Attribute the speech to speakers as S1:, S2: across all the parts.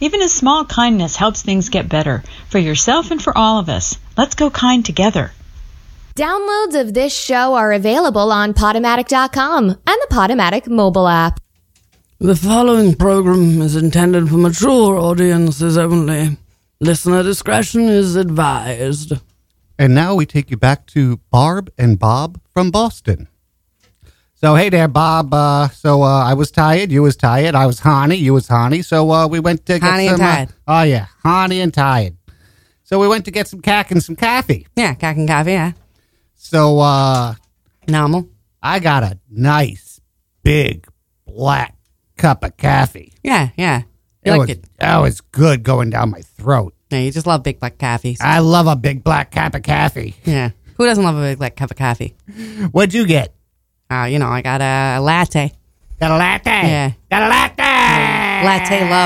S1: Even a small kindness helps things get better, for yourself and for all of us. Let's go kind together.
S2: Downloads of this show are available on Podomatic.com and the Podomatic mobile app.
S3: The following program is intended for mature audiences only. Listener discretion is advised.
S4: And now we take you back to Barb and Bob from Boston. So, hey there, Bob. I was tired. You was tired. I was horny. You was horny. So, we went to get
S3: Horny
S4: some...
S3: and tired.
S4: Oh, yeah. Horny and tired. So, we went to get some cack and some coffee.
S3: Yeah, cack and coffee, yeah.
S4: So,
S3: Normal.
S4: I got a nice, big, black cup of coffee.
S3: Yeah. You like it.
S4: That was good going down my throat.
S3: Yeah, you just love big black coffees.
S4: I love a big black cup of coffee.
S3: Yeah. Who doesn't love a big black cup of coffee?
S4: What'd you get?
S3: I got a latte.
S4: Got a latte?
S3: Yeah.
S4: Got a latte?
S3: Latte love.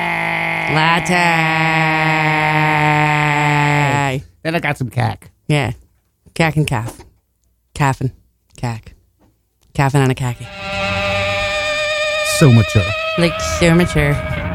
S3: Latte.
S4: Then I got some cack.
S3: Yeah. Cack and calf. Caffin. Cack. Caffin and a khaki.
S4: So mature.
S3: Like so mature.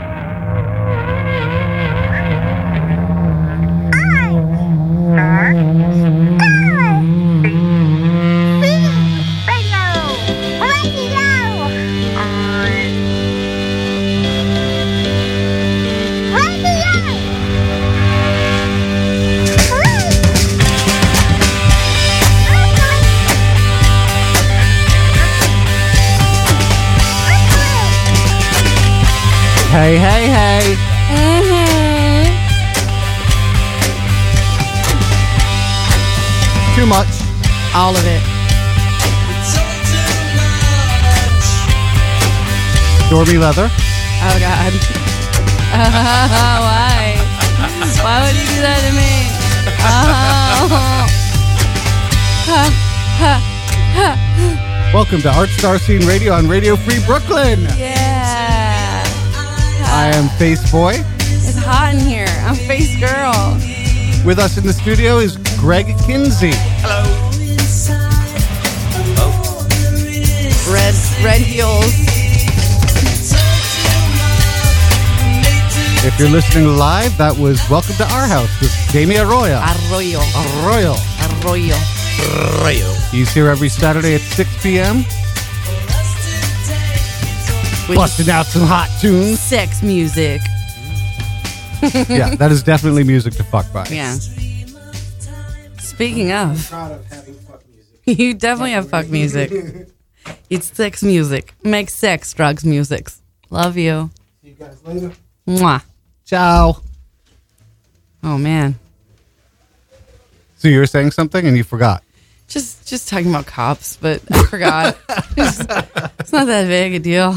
S4: Hey, hey, hey. Too much.
S3: All of it.
S4: Stormy leather.
S3: Oh, God. Why? Why would you do that to me?
S4: Welcome to Art Star Scene Radio on Radio Free Brooklyn.
S3: Yeah.
S4: I am Face Boy.
S3: It's hot in here. I'm Face Girl.
S4: With us in the studio is Greg Kinsey.
S5: Hello.
S3: Red heels.
S4: If you're listening live, that was Welcome to Our House with Jamie Arroyo.
S3: Arroyo.
S4: He's here every Saturday at 6 p.m. Busting out some hot tunes.
S3: Sex music.
S4: Yeah, that is definitely music to fuck by.
S3: Yeah. Speaking of, you definitely have fuck music. It's sex music. Make sex drugs music. Love you.
S6: See you guys later.
S3: Mwah.
S4: Ciao.
S3: Oh man.
S4: So you were saying something and you forgot.
S3: Just talking about cops, but I forgot. It's not that big a deal.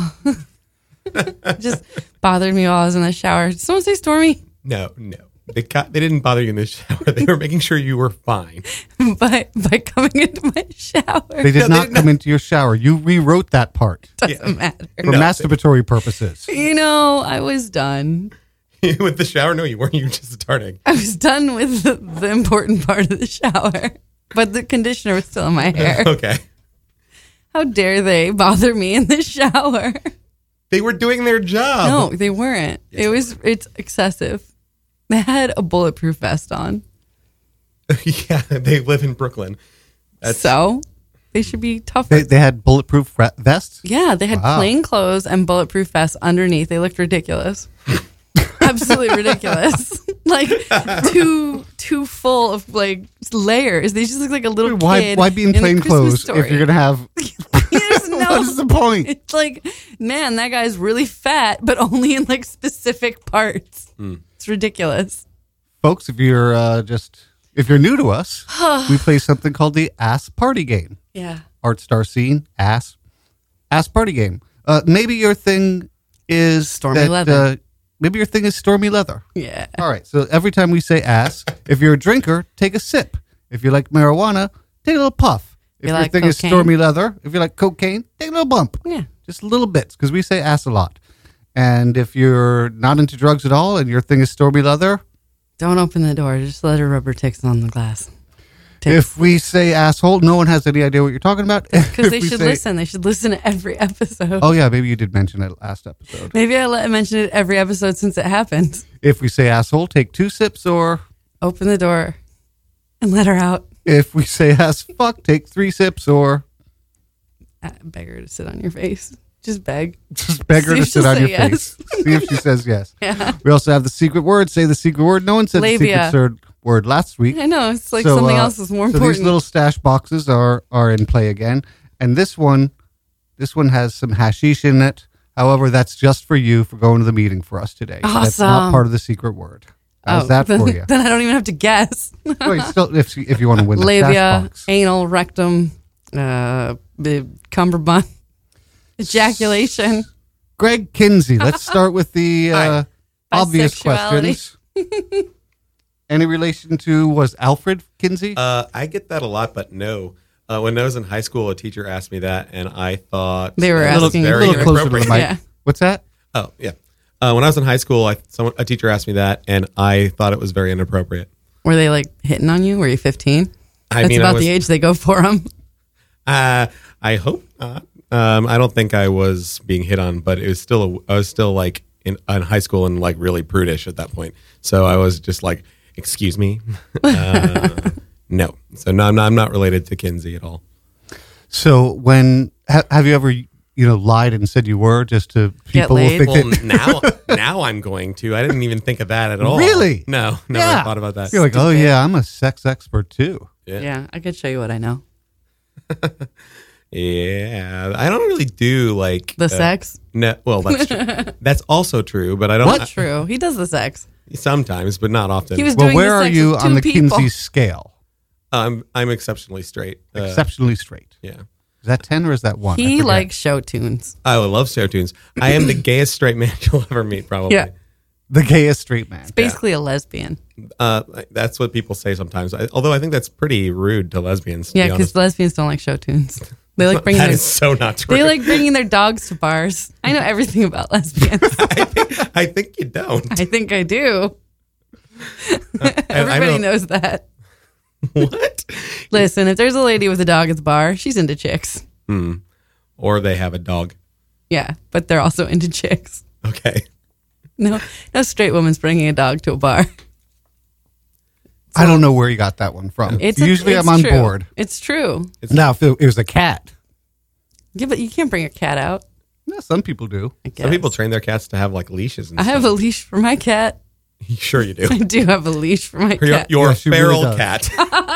S3: It just bothered me while I was in the shower. Did someone say Stormy?
S5: No. They didn't bother you in the shower. They were making sure you were fine.
S3: by coming into my shower.
S4: They did not come into your shower. You rewrote that part
S3: Doesn't matter.
S4: for masturbatory purposes.
S3: I was done.
S5: With the shower? No, you weren't. You were just starting.
S3: I was done with the important part of the shower, but the conditioner was still in my hair.
S5: Okay.
S3: How dare they bother me in the shower?
S5: They were doing their job.
S3: No, they weren't. It's excessive. They had a bulletproof vest on.
S5: Yeah, they live in Brooklyn.
S3: So they should be tougher.
S4: They had bulletproof vests?
S3: Yeah, they had plain clothes and bulletproof vests underneath. They looked ridiculous. Absolutely ridiculous. Like too full of like layers. They just look like a little kid.
S4: Why be in plain clothes if you're gonna have? What's the point?
S3: It's like, man, that guy's really fat, but only in like specific parts. It's ridiculous.
S4: Folks, if you're new to us, we play something called the Ass Party Game.
S3: Yeah.
S4: Art Star Scene Ass Party Game. Maybe your thing is
S3: Stormy leather.
S4: Maybe your thing is stormy leather.
S3: Yeah.
S4: All right. So every time we say ass, if you're a drinker, take a sip. If you like marijuana, take a little puff. If your
S3: like
S4: thing is
S3: cocaine?
S4: stormy leather, if you like cocaine, take a little bump.
S3: Yeah.
S4: Just little bits, because we say ass a lot. And if you're not into drugs at all and your thing is stormy leather,
S3: Don't open the door. Just let her rub her ticks on the glass.
S4: If we say asshole, no one has any idea what you're talking about.
S3: Because
S4: If
S3: they
S4: we
S3: should
S4: say-
S3: listen. They should listen to every episode.
S4: Oh, yeah, maybe you did mention it last episode.
S3: Maybe I mentioned it every episode since it happened.
S4: If we say asshole, take 2 sips, or
S3: Open the door and let her out.
S4: if we say ass fuck, take 3 sips, or
S3: Beg her to sit on your face. Just beg.
S4: just beg her
S3: See
S4: to
S3: if
S4: sit
S3: she'll
S4: on your
S3: say yes.
S4: face. See if she says yes.
S3: Yeah.
S4: We also have the secret word. Say the secret word. No one said
S3: Labia.
S4: the secret word last week.
S3: I know. It's like
S4: So,
S3: something else is more
S4: So
S3: important.
S4: these little stash boxes are in play again, and this one has some hashish in it. However, that's just for you for going to the meeting for us today. That's not
S3: Awesome.
S4: part of the secret word. How's that
S3: then,
S4: for you?
S3: Then I don't even have to guess.
S4: Well, you still, if you want to win the stash
S3: Labia,
S4: box.
S3: anal, rectum, the cummerbund, ejaculation.
S4: Greg Kinsey. Let's start with the
S5: Hi.
S4: obvious
S3: Bisexuality.
S4: questions. Any relation to, was Alfred Kinsey?
S5: I get that a lot, but no. When I was in high school, a teacher asked me that, and I thought
S3: They were
S5: that was
S3: asking
S4: a
S5: very
S4: little closer to the mic.
S5: inappropriate.
S3: Yeah.
S4: What's that?
S5: Oh, yeah. When I was in high school, a teacher asked me that, and I thought it was very inappropriate.
S3: Were they like hitting on you? Were you 15?
S5: I
S3: That's
S5: mean,
S3: about the age they go for them.
S5: I hope not. I don't think I was being hit on, but it was still I was still like in high school and like really prudish at that point. So I was just like, "Excuse me, no." So no, I'm not related to Kinsey at all.
S4: So when have you ever lied and said you were just to
S3: Get
S4: people will
S3: laid?
S4: think
S5: Well,
S4: that
S5: now I'm going to. I didn't even think of that at all.
S4: Really?
S5: No, never
S4: Yeah.
S5: thought about that.
S4: you're like, oh yeah, I'm a sex expert too.
S3: Yeah, I could show you what I know.
S5: Yeah, I don't really do like
S3: The sex?
S5: No, well, that's true. That's also true, but I don't.
S3: Not true. He does the sex.
S5: Sometimes, but not often.
S3: He was
S4: Well,
S3: doing
S4: where
S3: the
S4: are
S3: sex
S4: you
S3: with
S4: on
S3: two
S4: the
S3: people.
S4: Kinsey scale?
S5: I'm exceptionally straight.
S4: Exceptionally straight.
S5: Yeah.
S4: Is that 10 or is that 1? I
S3: He
S4: forget.
S3: likes show tunes.
S5: I love show tunes. I am the gayest straight man you'll ever meet, probably.
S3: Yeah.
S4: the gayest straight man.
S3: Basically a lesbian.
S5: That's what people say sometimes. Although I think that's pretty rude to lesbians. To
S3: Yeah,
S5: be
S3: because
S5: honest.
S3: lesbians don't like show tunes. They like bringing
S5: That
S3: their,
S5: is so not true.
S3: they like bringing their dogs to bars. I know everything about lesbians.
S5: I think you don't.
S3: I think I do.
S5: I
S3: Everybody
S5: don't-
S3: knows that.
S5: What?
S3: Listen, if there's a lady with a dog at the bar, she's into chicks.
S5: Or they have a dog.
S3: Yeah, but they're also into chicks.
S5: Okay.
S3: No straight woman's bringing a dog to a bar.
S4: I don't know where you got that one from. Usually I'm on
S3: true.
S4: board.
S3: It's true.
S4: Now, if it was a cat,
S3: Yeah, but you can't bring a cat out.
S4: yeah, some people do.
S3: I guess.
S5: Some people train their cats to have like leashes and
S3: I have a leash for my cat.
S5: Sure you do.
S3: I do have a leash for my cat.
S5: Your
S4: Yeah, she really
S5: feral
S4: does.
S5: cat.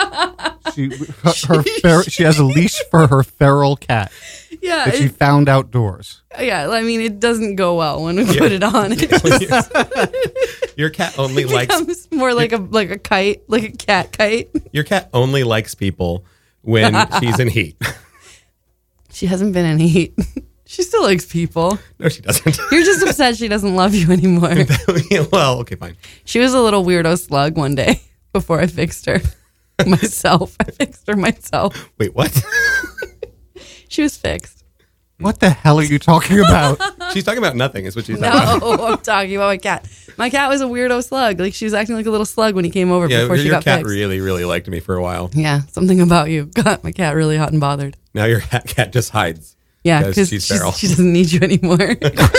S4: She has a leash for her feral cat
S3: Yeah,
S4: that she found outdoors.
S3: yeah. I mean, it doesn't go well when we put it on. It just
S5: Your cat only likes
S3: becomes more like a kite, like a cat kite.
S5: your cat only likes people when she's in heat.
S3: She hasn't been in heat. She still likes people.
S5: No, she doesn't.
S3: You're just upset she doesn't love you anymore.
S5: Well, okay, fine.
S3: She was a little weirdo slug one day before I fixed her myself. I fixed her myself.
S5: Wait, what?
S3: She was fixed.
S4: What the hell are you talking about?
S5: She's talking about nothing, is what she's talking about.
S3: No, I'm talking about my cat. My cat was a weirdo slug. Like she was acting like a little slug when he came over
S5: Yeah,
S3: before she
S5: your
S3: got
S5: cat
S3: fixed.
S5: really, really liked me for a while.
S3: Yeah, something about you got my cat really hot and bothered.
S5: Now your cat just hides.
S3: Yeah,
S5: Because
S3: because
S5: she's feral.
S3: she doesn't need you anymore.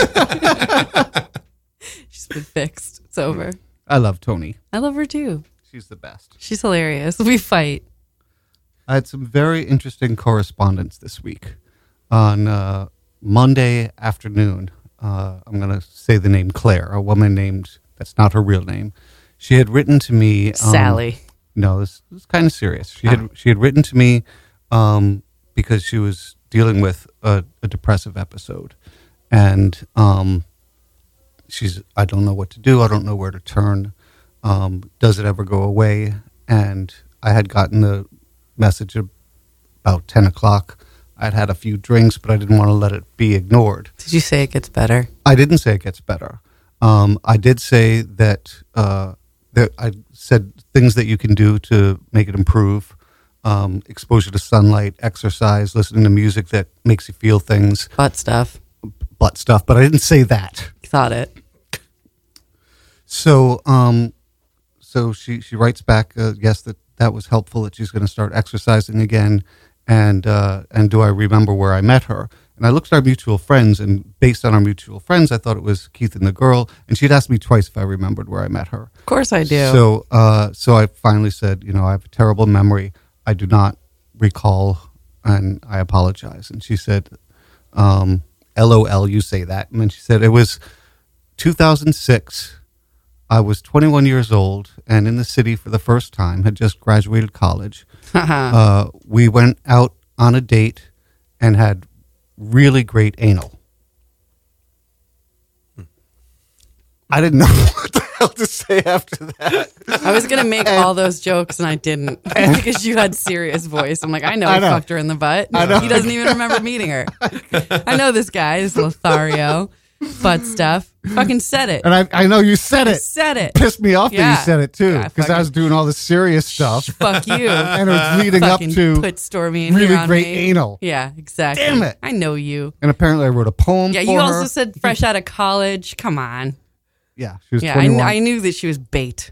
S3: She's been fixed. It's over.
S4: I love Tony.
S3: I love her too.
S4: She's the best.
S3: She's hilarious. We fight.
S4: I had some very interesting correspondence this week. On Monday afternoon, I'm going to say the name Claire, a woman named, that's not her real name. She had written to me.
S3: Sally.
S4: No, this is kind of serious. She had written to me because she was dealing with a depressive episode. And I don't know what to do. I don't know where to turn. Does it ever go away? And I had gotten the message about 10 o'clock. I'd had a few drinks, but I didn't want to let it be ignored.
S3: Did you say it gets better?
S4: I didn't say it gets better. I did say that I said things that you can do to make it improve. Exposure to sunlight, exercise, listening to music that makes you feel things,
S3: Butt stuff.
S4: butt stuff, but I didn't say that.
S3: Thought it.
S4: So, so she writes back, yes, that was helpful, that she's going to start exercising again. And do I remember where I met her? And I looked at our mutual friends, and based on our mutual friends, I thought it was Keith and the girl. And she'd asked me twice if I remembered where I met her.
S3: Of course I do.
S4: So I finally said, I have a terrible memory. I do not recall, and I apologize. And she said, LOL, you say that. And then she said, it was 2006. I was 21 years old and in the city for the first time, had just graduated college. We went out on a date and had really great anal. I didn't know what the hell to say after that.
S3: I was going to make all those jokes and I didn't because you had serious voice. I'm like, I know he fucked her in the butt. He doesn't even remember meeting her. I know this guy, this Lothario. Butt stuff. Fucking said it.
S4: And I know you said it.
S3: Said it.
S4: Pissed me off that you said it too. Because
S3: Yeah,
S4: I was doing all the serious stuff.
S3: Fuck you.
S4: And it was leading up
S3: Fucking
S4: to
S3: put Stormy in
S4: really
S3: here on
S4: great
S3: me.
S4: anal.
S3: Yeah, exactly.
S4: Damn it.
S3: I know you.
S4: And apparently I wrote a poem
S3: Yeah,
S4: for
S3: you
S4: her.
S3: also said fresh out of college. Come on.
S4: Yeah, she was
S3: Yeah,
S4: 21.
S3: I knew that she was bait.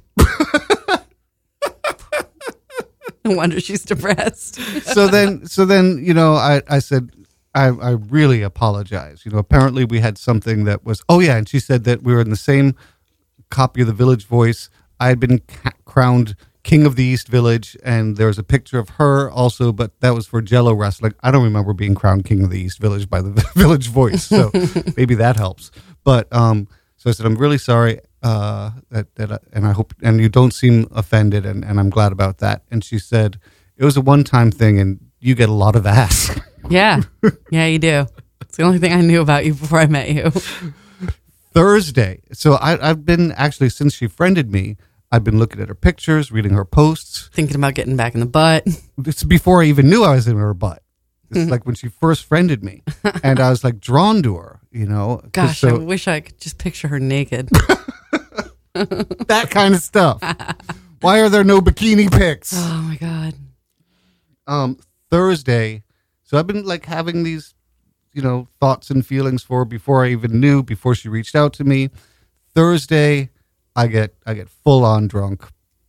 S3: No wonder she's depressed.
S4: so then, I said, I really apologize. Apparently we had something that was, and she said that we were in the same copy of the Village Voice. I had been crowned King of the East Village, and there was a picture of her also, but that was for Jello wrestling. I don't remember being crowned King of the East Village by the Village Voice, so maybe that helps. But, so I said, I'm really sorry, and I hope, and you don't seem offended, and I'm glad about that. And she said, it was a one-time thing, and you get a lot of ass.
S3: Yeah. Yeah, you do. It's the only thing I knew about you before I met you.
S4: Thursday. So I've been actually, since she friended me, I've been looking at her pictures, reading her posts.
S3: Thinking about getting back in the butt.
S4: It's before I even knew I was in her butt. It's like when she first friended me. And I was like drawn to her,
S3: Gosh, I wish I could just picture her naked.
S4: That kind of stuff. Why are there no bikini pics?
S3: Oh my God.
S4: Thursday. So I've been like having these, thoughts and feelings for her before I even knew, before she reached out to me. Thursday, I get full on drunk.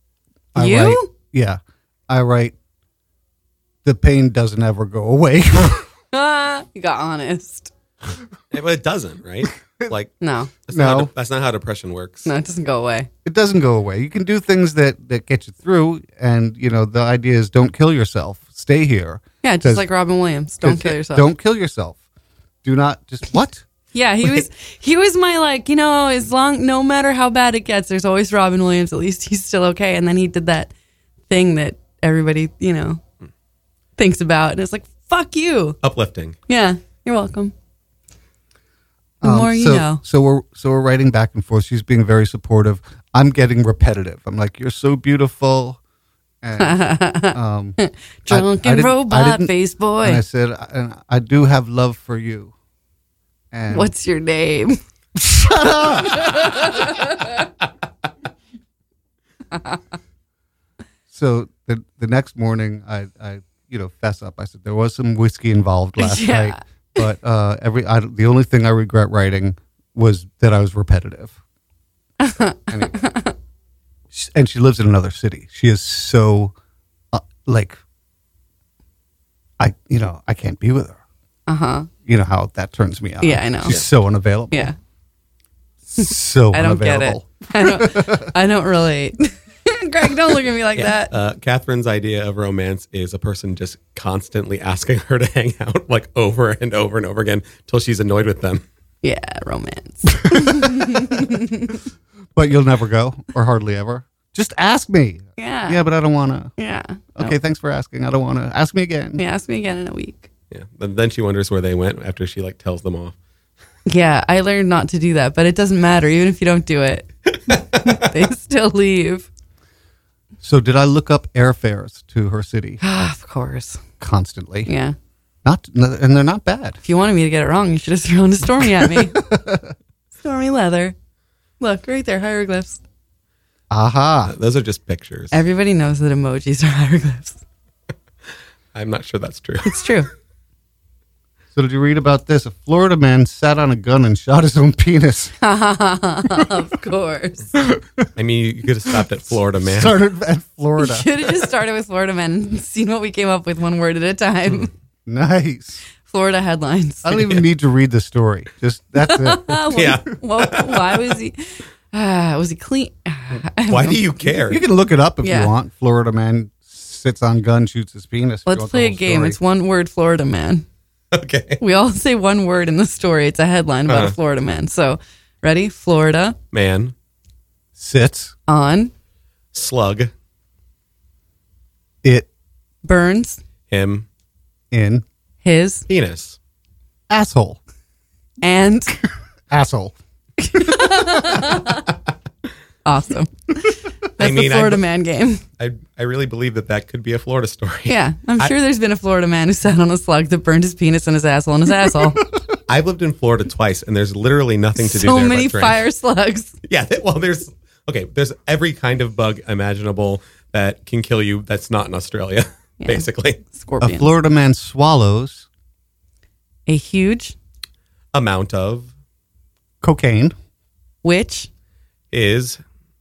S4: I write, the pain doesn't ever go away.
S3: You got honest.
S5: Yeah, but it doesn't, right? Like,
S3: No.
S5: That's not how depression works.
S3: No, it doesn't go away.
S4: It doesn't go away. You can do things that get you through, and the idea is don't kill yourself. Stay here.
S3: Yeah, just like Robin Williams. Don't kill yourself.
S4: Don't kill yourself. Do not just what?
S3: Yeah, he was my no matter how bad it gets, there's always Robin Williams. At least he's still okay. And then he did that thing that everybody, thinks about, and it's like, fuck you.
S5: Uplifting.
S3: Yeah, you're welcome. The more you know.
S4: So we're writing back and forth. She's being very supportive. I'm getting repetitive. I'm like, you're so beautiful. And,
S3: Drunken robot face boy.
S4: And I said, I do have love for you. And
S3: what's your name?
S4: Shut up. So the next morning, I fess up. I said there was some whiskey involved last night, but the only thing I regret writing was that I was repetitive. Anyway. And she lives in another city. She is so I can't be with her. You know how that turns me on.
S3: Yeah, I know.
S4: She's so unavailable.
S3: Yeah.
S4: So
S3: I don't
S4: unavailable.
S3: get it. I don't relate. Greg, don't look at me like that.
S5: Catherine's idea of romance is a person just constantly asking her to hang out like over and over and over again till she's annoyed with them.
S3: Yeah, romance.
S4: But you'll never go, or hardly ever. Just ask me.
S3: Yeah.
S4: Yeah, but I don't want to.
S3: Yeah.
S4: Okay, thanks for asking. I don't want to. Ask me again.
S3: Yeah, ask me again in a week.
S5: Yeah. But then she wonders where they went after she tells them off.
S3: Yeah, I learned not to do that, but it doesn't matter. Even if you don't do it, they still leave.
S4: So did I look up airfares to her city?
S3: Of course.
S4: Constantly.
S3: Yeah.
S4: And they're not bad.
S3: If you wanted me to get it wrong, you should have thrown a Stormy at me. Stormy Leather. Look, right there, hieroglyphs.
S4: Aha.
S5: Those are just pictures.
S3: Everybody knows that emojis are hieroglyphs.
S5: I'm not sure that's true.
S3: It's true.
S4: So did you read about this? A Florida man sat on a gun and shot his own penis.
S3: Of course.
S5: I mean, you could have stopped at Florida, man.
S4: Started at Florida.
S3: Should have just started with Florida men and seen what we came up with one word at a time.
S4: Nice.
S3: Florida headlines.
S4: I don't even need to read the story. Just that's it.
S5: Yeah.
S3: Well, why was he? Was he clean?
S5: Why do you care?
S4: You can look it up if
S3: Yeah.
S4: you want. Florida man sits on gun, shoots his penis. If you
S3: Let's
S4: want the
S3: play a
S4: whole
S3: game.
S4: story.
S3: It's one word, Florida man.
S5: Okay.
S3: We all say one word in the story. It's a headline about a Florida man. So, ready? Florida
S5: Man.
S4: Sits
S3: on
S5: Slug.
S4: it
S3: burns
S5: Him.
S4: in
S3: his
S5: Penis.
S4: asshole.
S3: and
S4: Asshole.
S3: awesome. That's
S5: mean,
S3: the Florida man game.
S5: I really believe that could be a Florida story.
S3: Yeah, I'm sure there's been a Florida man who sat on a slug that burned his penis and his asshole and his asshole.
S5: I've lived in Florida twice, and there's literally nothing to do
S3: So
S5: there
S3: many
S5: but drink.
S3: fire slugs.
S5: Yeah, well, there's every kind of bug imaginable that can kill you that's not in Australia, basically.
S4: A
S3: Scorpions.
S4: Florida man swallows
S3: A huge
S5: Amount of
S4: cocaine,
S3: which
S5: is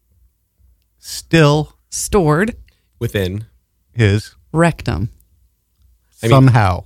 S4: still
S3: stored
S5: within.
S4: his
S3: rectum.
S4: somehow.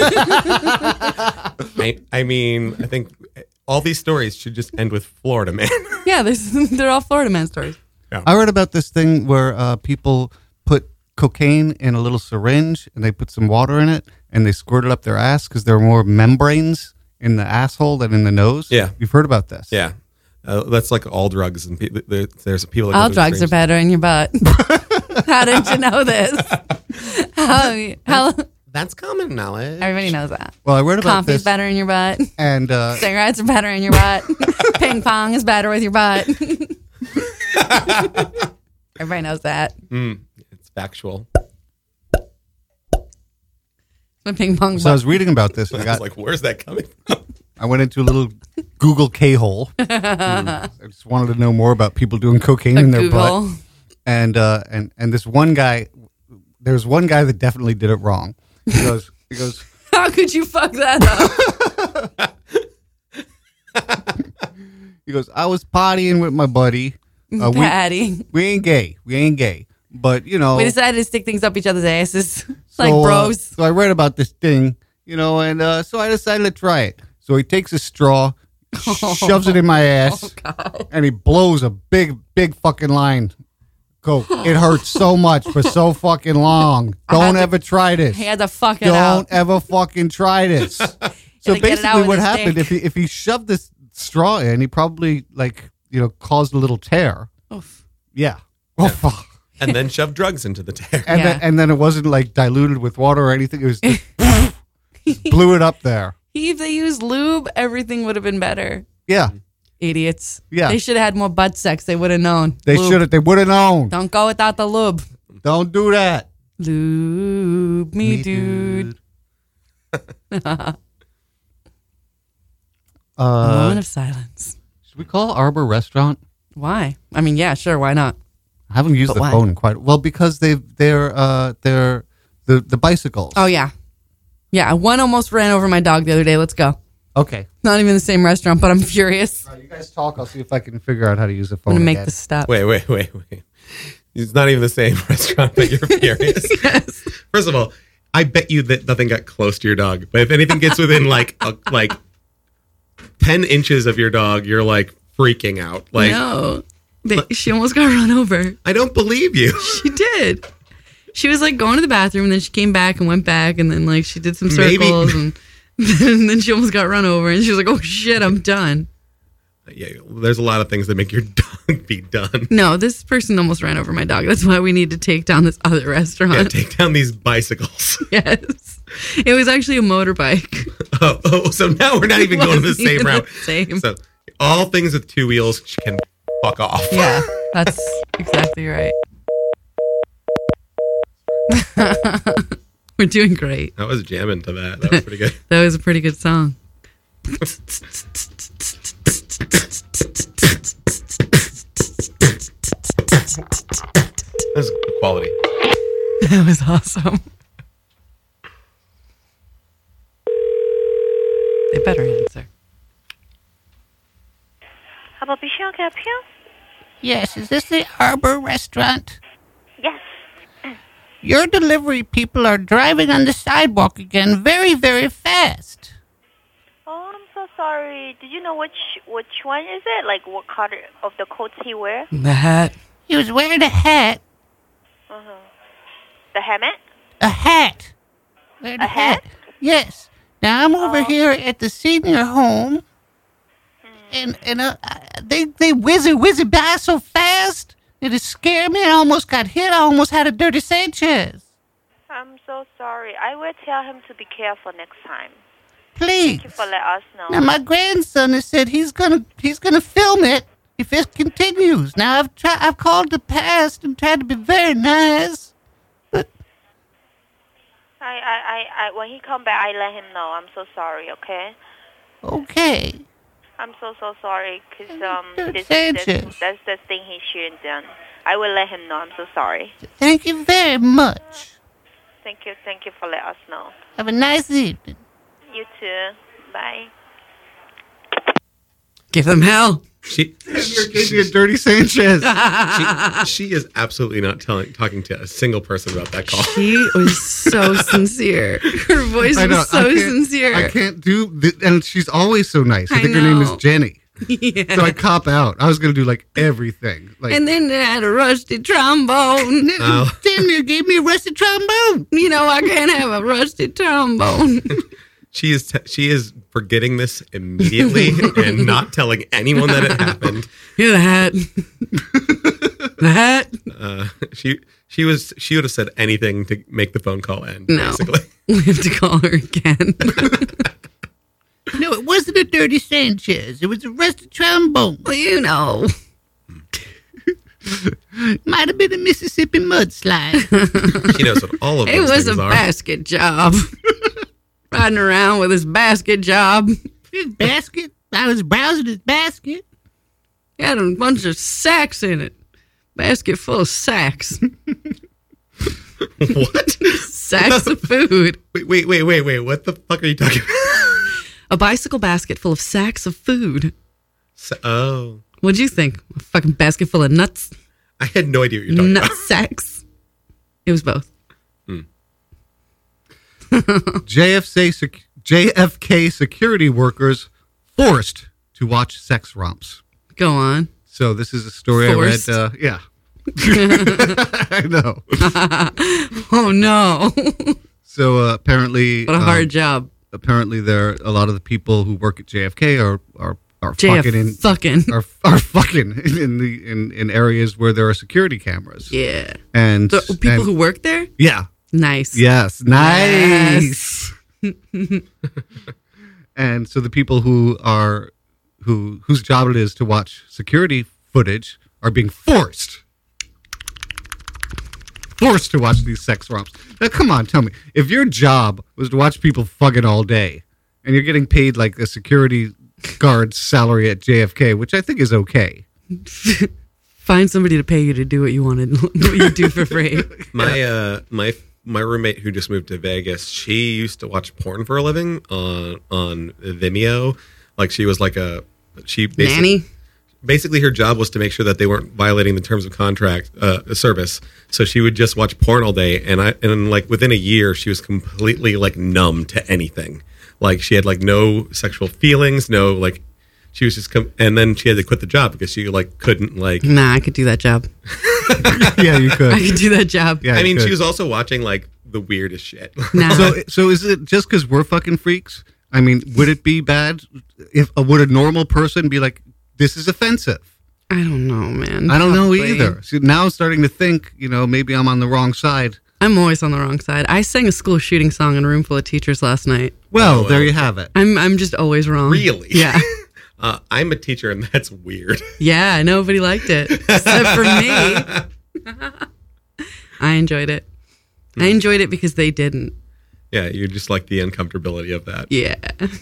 S5: I mean, I think all these stories should just end with Florida man.
S3: Yeah, they're all Florida man stories.
S4: I read about this thing where people put cocaine in a little syringe and they put some water in it and they squirt it up their ass because there are more membranes in the asshole than in the nose.
S5: Yeah.
S4: You've heard about this.
S5: Yeah. That's like all drugs, and there's people that go
S3: All
S5: to
S3: drugs are
S5: extremes.
S3: better in your butt. How didn't you know this? How
S5: That's common knowledge.
S3: everybody knows that.
S4: Well, I read about
S3: Coffee's
S4: this
S3: better in your butt.
S4: and
S3: Cigarettes are better in your butt. Ping pong is better with your butt. Everybody knows that.
S5: It's factual.
S3: When ping pong.
S4: so I was reading about this. And
S5: I was like, where's that coming from?
S4: I went into a little Google K-hole. I just wanted to know more about people doing cocaine in their
S3: Google.
S4: butt. And this one guy, there's one guy that definitely did it wrong. He goes,
S3: How could you fuck that up?
S4: I was partying with my buddy.
S3: Patty.
S4: We ain't gay. But, you know.
S3: We decided to stick things up each other's asses.
S4: So,
S3: Like bros.
S4: so I read about this thing, and so I decided to try it. So he takes a straw, shoves it in my ass, and he blows a big fucking line. Coke. It hurts so much for so fucking long. Don't ever try this.
S3: He had to fuck it out.
S4: Don't ever fucking try this. So
S3: Had to get it out
S4: basically,
S3: with
S4: what
S3: his
S4: happened
S3: dick.
S4: if he shoved this straw in, he probably caused a little tear.
S3: Oof.
S4: Yeah. Oh fuck.
S5: And then shove drugs into the tear.
S4: And
S3: Yeah.
S4: then it wasn't like diluted with water or anything. It was just blew it up there.
S3: If they used lube, everything would have been better.
S4: Yeah.
S3: Idiots.
S4: Yeah.
S3: They should have had more butt sex. They would have known.
S4: They
S3: Lube.
S4: should have. They would have known.
S3: Don't go without the lube.
S4: Don't do that.
S3: Lube me, dude. Moment of silence.
S4: Should we call Arbor Restaurant?
S3: Why? I mean, yeah, sure. Why not?
S4: I haven't used
S3: But
S4: the
S3: why?
S4: phone in quite. Well, because they're the bicycles.
S3: Oh, yeah. Yeah, one almost ran over my dog the other day. Let's go.
S4: Okay.
S3: Not even the same restaurant, but I'm furious.
S4: All right, you guys talk. I'll see if I can figure out how to use the
S3: I'm
S4: phone.
S3: going to make
S4: again.
S3: this stop.
S5: Wait. It's not even the same restaurant, but you're furious.
S3: Yes.
S5: First of all, I bet you that nothing got close to your dog. But if anything gets within like 10 inches of your dog, you're like freaking out. Like,
S3: No. She almost got run over.
S5: I don't believe you.
S3: She did. She was like going to the bathroom and then she came back and went back and then like she did some
S5: Maybe-
S3: circles and then she almost got run over and she was like, oh shit, I'm done.
S5: Yeah, there's a lot of things that make your dog be done.
S3: No, this person almost ran over my dog. That's why we need to take down this other restaurant.
S5: Yeah, take down these bicycles.
S3: Yes. It was actually a motorbike.
S5: Oh, so now we're not even going the
S3: Wasn't
S5: same
S3: even
S5: route.
S3: the same.
S5: So all things with two wheels can fuck off.
S3: Yeah, that's exactly right. We're doing great.
S5: I was jamming to that. That was pretty good.
S3: That was a pretty good song.
S5: That was good quality.
S3: That was awesome. better answer.
S6: Hello, Bichon, can I help you?
S7: Yes, is this the Arbor Restaurant?
S6: Yes.
S7: Your delivery people are driving on the sidewalk again very, very fast.
S6: Oh, I'm so sorry. Did you know which one is it? Like what color of the coats he wear?
S3: The hat.
S7: He was wearing a hat.
S6: The helmet?
S7: A hat. Wearing
S6: A hat?
S7: Yes. Now I'm over here at the senior home, and they whiz by so fast it scared me. I almost got hit. I almost had a dirty Sanchez.
S6: I'm so sorry. I will tell him to be careful next time.
S7: Please.
S6: Thank you for letting us know.
S7: Now my grandson has said he's gonna film it if it continues. Now I've called the past and tried to be very nice, but
S6: I when he come back, I let him know. I'm so sorry. Okay.
S7: okay.
S6: I'm so sorry because
S7: Sanchez.
S6: that's the thing he shouldn't done. I will let him know. I'm so sorry.
S7: Thank you very much.
S6: Thank you for letting us know.
S7: Have a nice evening.
S6: You too. Bye.
S3: Give them hell.
S5: She
S4: Gave me a dirty Sanchez.
S5: she is absolutely not talking to a single person about that call.
S3: She was so sincere. Her voice
S4: I know,
S3: was so sincere.
S4: I can't do, and she's always so nice. I
S3: I
S4: think her name is
S3: know.
S4: Jenny.
S3: Yeah.
S4: So I cop out. I was going to do like everything. Like,
S3: And then they had a rusty trombone.
S5: Oh.
S7: Samuel gave me a rusty trombone.
S3: You know, I can't have a rusty trombone.
S5: She is forgetting this immediately and not telling anyone that it happened.
S3: Here's the hat. The hat.
S5: She would have said anything to make the phone call end.
S3: No.
S5: Basically.
S3: We have to call her again.
S7: No, it wasn't a dirty Sanchez. It was a rusty trombone.
S3: Well, you know.
S7: Might have been a Mississippi mudslide.
S5: She knows what all of
S3: It
S5: those
S3: was a
S5: things are.
S3: basket job. Riding around with his basket job.
S7: His basket. I was browsing his basket.
S3: He had a bunch of sacks in it. Basket full of sacks.
S5: What?
S3: Sacks of food.
S5: Wait. What the fuck are you talking about?
S3: A bicycle basket full of sacks of food.
S5: Oh.
S3: What'd you think? A fucking basket full of nuts?
S5: I had no idea what you're talking
S3: Nut
S5: about.
S3: sacks? It was both.
S4: JFK security workors forced to watch sex romps.
S3: Go on.
S4: So this is a story
S3: Forced?
S4: I read. Yeah. I know.
S3: Oh no.
S4: So apparently,
S3: What a hard job.
S4: apparently, there a lot of the people who work at JFK are
S3: JF
S4: fucking in
S3: fucking.
S4: are fucking in areas where there are security cameras.
S3: Yeah.
S4: And
S3: The people
S4: and-
S3: who work there?
S4: yeah.
S3: Nice.
S4: Yes, nice. And so the people whose job it is to watch security footage are being forced to watch these sex romps. Now, come on, tell me, if your job was to watch people fucking all day, and you're getting paid like a security guard's salary at JFK, which I think is okay.
S3: Find somebody to pay you to do what you wanted, what you do for free.
S5: My roommate who just moved to Vegas, she used to watch porn for a living on Vimeo. Like she was like
S3: Nanny?
S5: Basically, her job was to make sure that they weren't violating the terms of contract service. So she would just watch porn all day, and like within a year, she was completely like numb to anything. Like she had like no sexual feelings, no like she was just and then she had to quit the job because she like couldn't like.
S3: Nah, I could do that job.
S4: Yeah, you could.
S3: I could do that job.
S4: Yeah,
S5: I
S4: you
S5: mean,
S4: could.
S5: she was also watching like the weirdest shit.
S3: Nah.
S4: So is it just because we're fucking freaks? I mean, would it be bad if would a normal person be like, this is offensive?
S3: I don't know, man.
S4: I don't know
S3: Probably.
S4: either. So now I'm starting to think, maybe I'm on the wrong side.
S3: I'm always on the wrong side. I sang a school shooting song in a room full of teachers last night.
S4: Well,
S5: Oh,
S4: there
S5: well.
S4: you have it.
S3: I'm just always wrong.
S5: Really?
S3: Yeah.
S5: I'm a teacher, and that's weird.
S3: Yeah, nobody liked it except for me. I enjoyed it. I enjoyed it because they didn't.
S5: Yeah, you just like the uncomfortability of that.
S3: Yeah.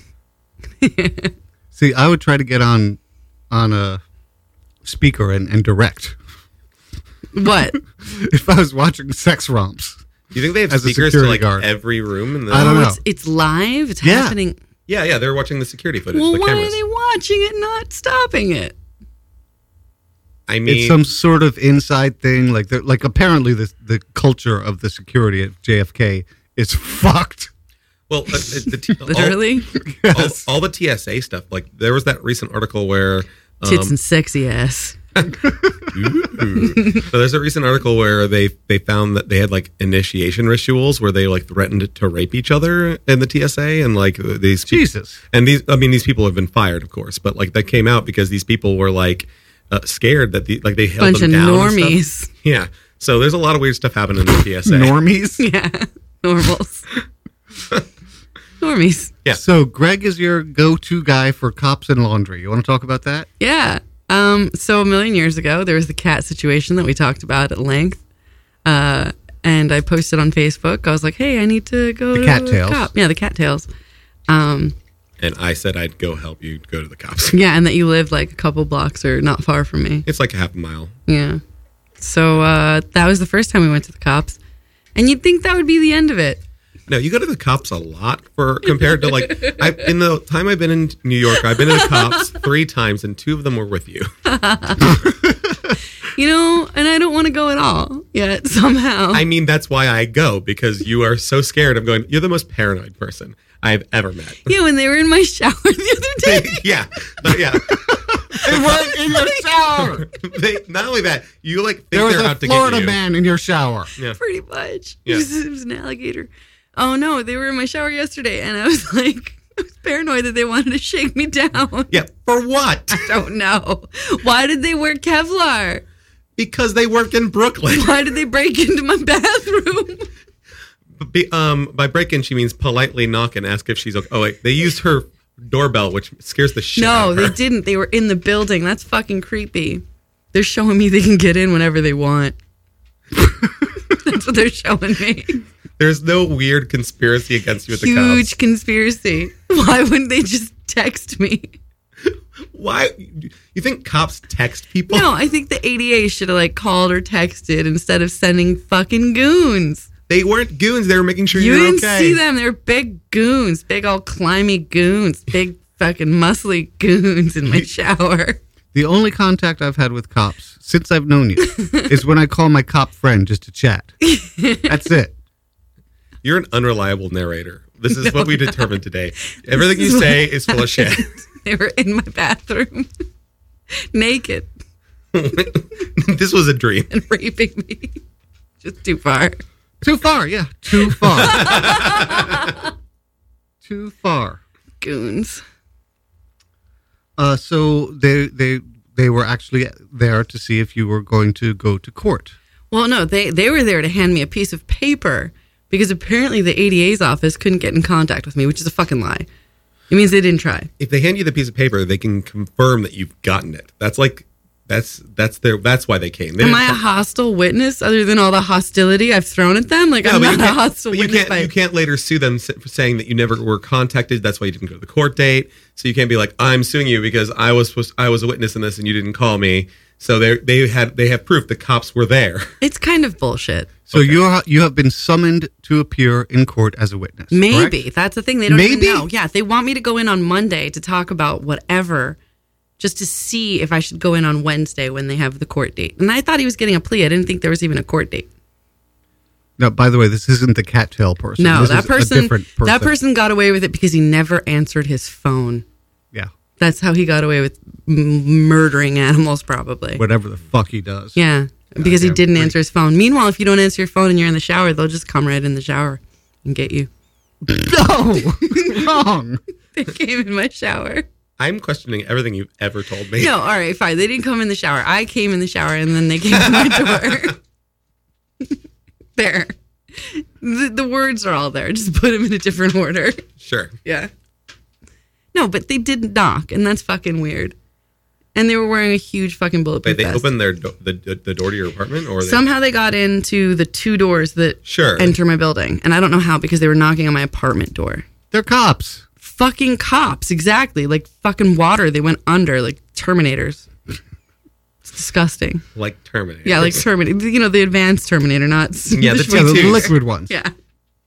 S4: See, I would try to get on a speaker and direct
S3: What?
S4: if I was watching sex romps.
S5: Do you think they have
S4: As a
S5: speakers to
S4: security
S5: like
S4: guard.
S5: every room? In the
S4: I don't know.
S3: It's live. It's
S4: Yeah.
S3: happening.
S5: Yeah, they were watching the security footage.
S3: Well,
S5: the
S3: why
S5: cameras.
S3: are they watching it, not stopping it?
S5: I mean,
S4: It's some sort of inside thing. Like apparently the culture of the security at JFK is fucked.
S5: well,
S3: Literally,
S5: all the TSA stuff. Like there was that recent article where
S3: tits and sexy ass.
S5: So there's a recent article where they found that they had like initiation rituals where they like threatened to rape each other in the TSA, and like these
S4: Jesus.
S5: and these people have been fired, of course, but like that came out because these people were like scared that they held
S3: Bunch
S5: them
S3: of
S5: down and
S3: normies.
S5: stuff. Yeah, so there's a lot of weird stuff happening in the TSA.
S4: Normies.
S3: Yeah, normals. Normies.
S5: Yeah.
S4: So Greg is your go-to guy for cops and laundry. You want to talk about that?
S3: Yeah. So a million years ago, there was the cat situation that we talked about at length. And I posted on Facebook. I was like, hey, I need to go
S4: The
S3: to
S4: cattails.
S3: a cop. Yeah, the cattails.
S5: And I said I'd go help you go to the cops.
S3: Yeah, and that you lived like a couple blocks or not far from me.
S5: It's like a half a mile.
S3: Yeah. So that was the first time we went to the cops. And you'd think that would be the end of it.
S5: No, you go to the cops a lot compared to like in the time I've been in New York, I've been to the cops 3 times and 2 of them were with you.
S3: You know, and I don't want to go at all yet somehow.
S5: I mean, that's why I go, because you are so scared. I'm going, you're the most paranoid person I've ever met.
S3: Yeah, when they were in my shower the other day.
S5: Yeah.
S4: They weren't in your shower.
S5: Not only that, you like think
S4: There was
S5: they're
S4: a
S5: out to
S4: Florida
S5: get you.
S4: man in your shower.
S5: Yeah.
S3: Pretty much.
S5: Yeah.
S3: It was an alligator. Oh no, they were in my shower yesterday and I was like, I was paranoid that they wanted to shake me down.
S5: Yeah. For what?
S3: I don't know. Why did they wear Kevlar?
S5: Because they work in Brooklyn.
S3: Why did they break into my bathroom?
S5: By break in, she means politely knock and ask if she's okay. Oh, wait. They used her doorbell, which scares the shit out
S3: No,
S5: of her.
S3: they didn't. They were in the building. That's fucking creepy. They're showing me they can get in whenever they want. That's what they're showing me.
S5: There's no weird conspiracy against you at the cops.
S3: Huge conspiracy. Why wouldn't they just text me?
S5: Why? You think cops text people?
S3: No, I think the ADA should have like called or texted instead of sending fucking goons.
S5: They weren't goons. They were making sure
S3: You
S5: you were
S3: didn't
S5: okay.
S3: see them. They're big goons, big old climby goons, big fucking muscly goons in my shower.
S4: The only contact I've had with cops since I've known you is when I call my cop friend just to chat. That's it.
S5: You're an unreliable narrator. This is what we determined today. Everything you say is full of shit.
S3: They were in my bathroom, naked
S5: This was a dream.
S3: and raping me. Just too far.
S4: Too far, yeah. Too far. Too far.
S3: Goons.
S4: So they were actually there to see if you were going to go to court.
S3: Well, no, they were there to hand me a piece of paper because apparently the ADA's office couldn't get in contact with me, which is a fucking lie. It means they didn't try.
S5: If they hand you the piece of paper, they can confirm that you've gotten it. That's like that's why they came. They
S3: Am
S5: didn't
S3: I a
S5: come-
S3: hostil witness other than all the hostility I've thrown at them? Like, I'm
S5: but
S3: not a hostile
S5: but you
S3: witness.
S5: can't. You can't later sue them for saying that you never were contacted. That's why you didn't go to the court date. So you can't be like, I'm suing you because I was a witness in this and you didn't call me. So they have proof the cops were there.
S3: It's kind of bullshit.
S4: So you have been summoned to appear in court as a witness.
S3: Maybe.
S4: correct?
S3: That's the thing. They don't
S4: Maybe?
S3: even know. Yeah, they want me to go in on Monday to talk about whatever, just to see if I should go in on Wednesday when they have the court date. And I thought he was getting a plea. I didn't think there was even a court date.
S4: Now, by the way, this isn't the cattail person.
S3: No,
S4: This
S3: that
S4: is a
S3: person,
S4: different person.
S3: that person got away with it because he never answered his phone.
S4: Yeah,
S3: That's how he got away with murdering animals, probably.
S4: whatever the fuck he does.
S3: Yeah, because he
S4: Goddamn
S3: didn't
S4: freak.
S3: answer his phone. Meanwhile, if you don't answer your phone and you're in the shower, they'll just come right in the shower and get you.
S4: No, wrong.
S3: They came in my shower.
S5: I'm questioning everything you've ever told me.
S3: No, all right, fine. They didn't come in the shower. I came in the shower and then they came to my door. There. The words are all there. Just put them in a different order.
S5: Sure.
S3: Yeah. No, but they did knock, and that's fucking weird. And they were wearing a huge fucking bulletproof
S5: They
S3: vest.
S5: opened the door to your apartment, or
S3: Somehow they got into the 2 doors that
S5: Sure.
S3: enter my building. And I don't know how because they were knocking on my apartment door.
S4: They're cops.
S3: Fucking cops, exactly. Like fucking water. They went under like Terminators. It's disgusting.
S5: like Terminator.
S3: Yeah, like Terminator. You know, the advanced Terminator, not
S5: Yeah, the
S4: Yeah, the
S5: T2s.
S4: liquid ones.
S3: Yeah.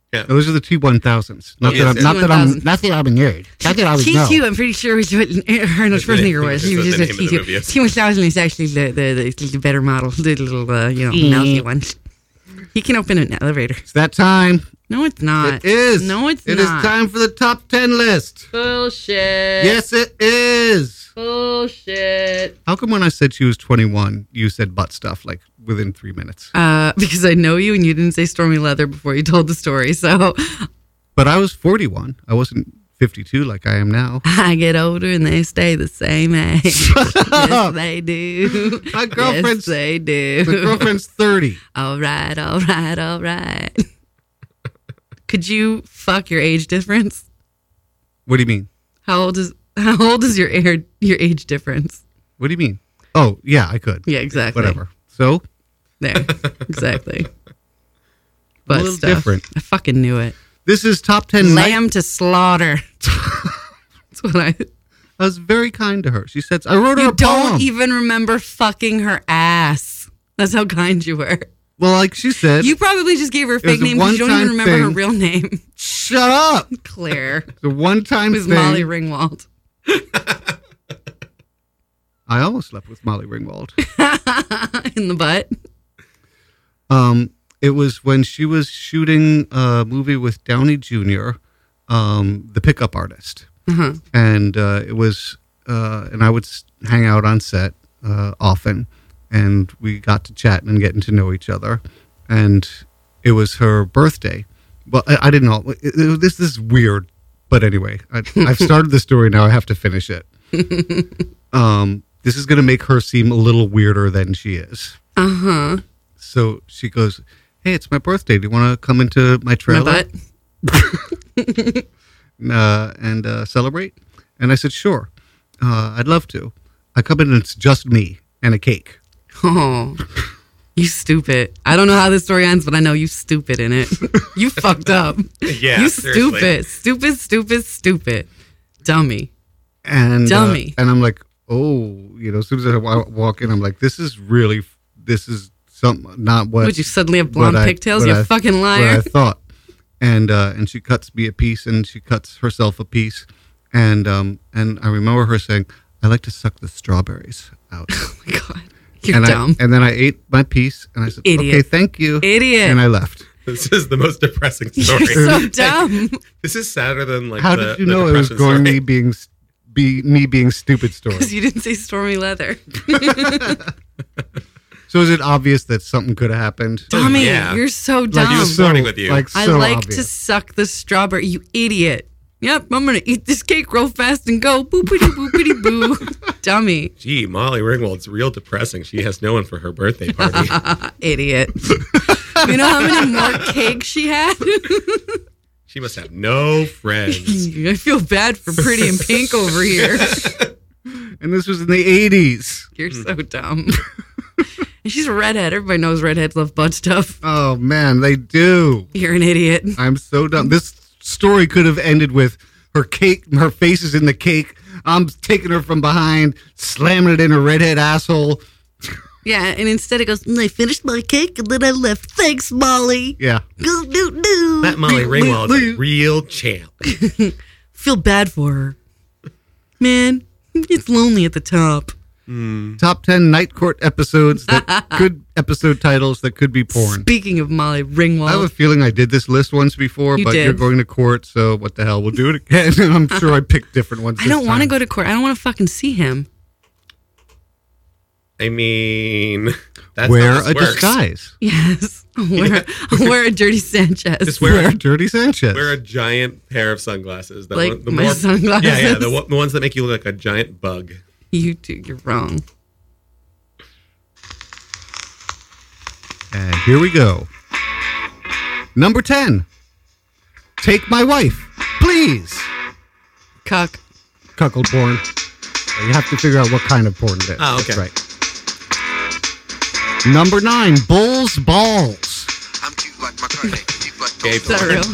S5: Yeah.
S4: Those are the T1000s. Not that I'm a nerd. Not that I would know.
S3: T2, I'm pretty sure is what Arnold Schwarzenegger was. He was just a T2. T1000 is actually the better model, the little, mousy one. He can open an elevator.
S4: It's that time.
S3: No, it's not.
S4: It is.
S3: No, it's not.
S4: It is time for the top 10 list.
S3: Bullshit.
S4: Yes, it is.
S3: Bullshit.
S4: How come when I said she was 21, you said butt stuff like within 3 minutes?
S3: Because I know you and you didn't say Stormy Leather before you told the story, so.
S4: But I was 41. I wasn't 52 like I am now.
S3: I get older and they stay the same age. Yes, they do.
S4: My girlfriend's,
S3: yes, they do.
S4: My girlfriend's 30.
S3: All right. Could you fuck your age difference?
S4: What do you mean?
S3: How old is your age difference?
S4: What do you mean? Oh, yeah, I could.
S3: Yeah, exactly.
S4: Whatever. So?
S3: There. Exactly. But
S4: A little different.
S3: I fucking knew it.
S4: This is top 10
S3: Lamb to slaughter. That's what I
S4: was very kind to her. She said, I wrote her
S3: You
S4: a poem.
S3: don't even remember fucking her ass. That's how kind you were.
S4: Well, like she said.
S3: You probably just gave her a
S4: it was
S3: fake name because you don't even remember her
S4: thing.
S3: real name.
S4: Shut up.
S3: Claire.
S4: The one-time
S3: It was
S4: thing.
S3: Molly Ringwald.
S4: I almost slept with Molly Ringwald.
S3: In the butt.
S4: It was when she was shooting a movie with Downey Jr., The Pickup Artist.
S3: Uh-huh.
S4: And it was, and I would hang out on set often, and we got to chatting and getting to know each other. And it was her birthday. Well, I didn't know. This is weird. But anyway, I've started the story now. I have to finish it. This is going to make her seem a little weirder than she is.
S3: Uh-huh.
S4: So she goes, hey, it's my birthday. Do you want to come into my trailer? And celebrate? And I said, sure. I'd love to. I come in and it's just me and a cake.
S3: Oh, you stupid. I don't know how this story ends, but I know you stupid in it. You fucked up.
S5: Yeah,
S3: you
S5: seriously.
S3: Stupid. Dummy.
S4: And
S3: Dummy.
S4: And I'm like, oh, as soon as I walk in, I'm like, this is not what.
S3: Would you suddenly have blonde pigtails? You fucking liar.
S4: What I thought. And she cuts me a piece, and she cuts herself a piece, and I remember her saying, I like to suck the strawberries out.
S3: Oh my God. You're dumb.
S4: And then I ate my piece, and I said,
S3: Idiot.
S4: okay, thank you.
S3: Idiot.
S4: And I left.
S5: This is the most depressing story.
S3: You're so dumb.
S5: This is sadder than
S4: How did you know it was going to be me being stupid story?
S3: Because you didn't say Stormy Leather.
S4: So is it obvious that something could have happened?
S3: Dummy,
S5: Yeah.
S3: you're so dumb.
S5: He was flirting with you.
S3: I
S4: so
S3: like
S4: obvious.
S3: to suck the strawberry, you idiot. Yep, I'm going to eat this cake real fast and go. Boopity boo. Dummy.
S5: Gee, Molly Ringwald's real depressing. She has no one for her birthday party.
S3: Idiot. You know how many more cakes she had?
S5: She must have no friends.
S3: I feel bad for Pretty in Pink over here.
S4: And this was in the 80s.
S3: You're so dumb. And she's a redhead. Everybody knows redheads love butt stuff.
S4: Oh, man, they do.
S3: You're an idiot.
S4: I'm so dumb. This story could have ended with her face is in the cake. I'm taking her from behind, slamming it in her redhead asshole.
S3: Yeah, and instead it goes, I finished my cake and then I left. Thanks, Molly.
S4: Yeah.
S3: Go do.
S5: That Molly Ringwald is a real champ.
S3: Feel bad for her. Man, it's lonely at the top.
S4: Top 10 Night Court episodes episode titles that could be porn.
S3: Speaking of Molly Ringwald.
S4: I have a feeling I did this list once before,
S3: You
S4: but
S3: did.
S4: you're going to court, so what the hell? We'll do it again. I'm sure I picked different ones.
S3: I don't want to go to court. I don't want to fucking see him.
S5: I mean, that's
S4: Wear
S5: how this
S4: a
S5: works.
S4: disguise.
S3: Yes. I'll wear a dirty Sanchez.
S5: Just
S4: Wear
S5: wear
S4: a dirty Sanchez.
S5: wear a giant pair of sunglasses. That
S3: Like my sunglasses?
S5: Yeah, the ones that make you look like a giant bug.
S3: You two, you're wrong.
S4: And here we go. Number 10. Take my wife, please.
S3: Cuck.
S4: Cuckold porn. So you have to figure out what kind of porn it is.
S5: Oh, okay.
S4: That's right. Number 9. Bulls Balls.
S8: I'm cute like McCartney.
S5: Gay
S3: Is that real?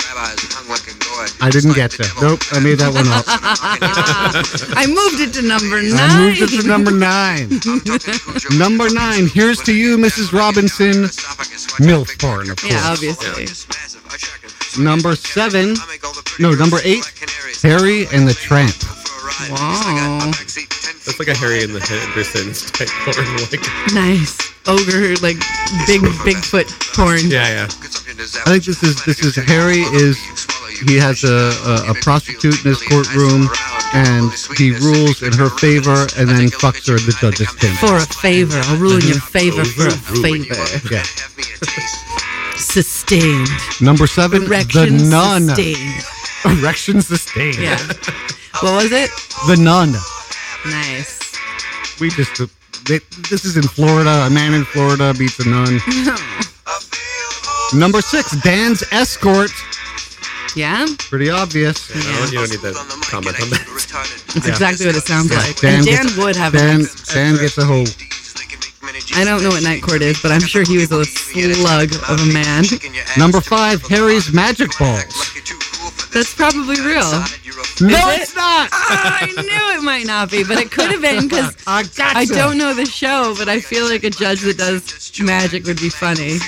S4: I didn't get that. Nope, I made that one up.
S3: I moved it to number 9.
S4: I moved it to number 9. Number 9. Here's to you, Mrs. Robinson. MILF porn, of course.
S3: Yeah, obviously.
S4: Number 7. No, number 8. Harry and the Tramp.
S3: Wow.
S5: That's like a Harry and the Hendersons type porn. Like,
S3: Nice. Ogre, like big Bigfoot porn.
S5: yeah.
S4: I think this is Harry he has a prostitute in his courtroom, and he rules in her favor, and then fucks her in the judge's chamber.
S3: For a favor. I'll rule in your favor for a favor.
S4: Yeah.
S3: Sustained.
S4: Number 7,
S3: Erection
S4: the Nun.
S3: sustained.
S4: Erection sustained.
S3: Yeah. What was it?
S4: The Nun.
S3: Nice.
S4: We just this is in Florida. A man in Florida beats a nun. Number 6, Dan's Escort.
S3: Yeah?
S4: Pretty obvious.
S5: You don't need to comment on that.
S3: That's exactly what it sounds like.
S4: Dan
S3: And Dan
S4: gets-
S3: would have
S4: Dan
S3: an
S4: gets a hoe.
S3: I don't know what Night Court is, but I'm sure he was a slug of a man.
S4: Number 5, Harry's Magic Balls.
S3: That's probably real.
S4: No,
S3: it?
S4: it's not.
S3: I knew it might not be, but it could have been because I don't know the show, but I feel like a judge that does magic would be funny.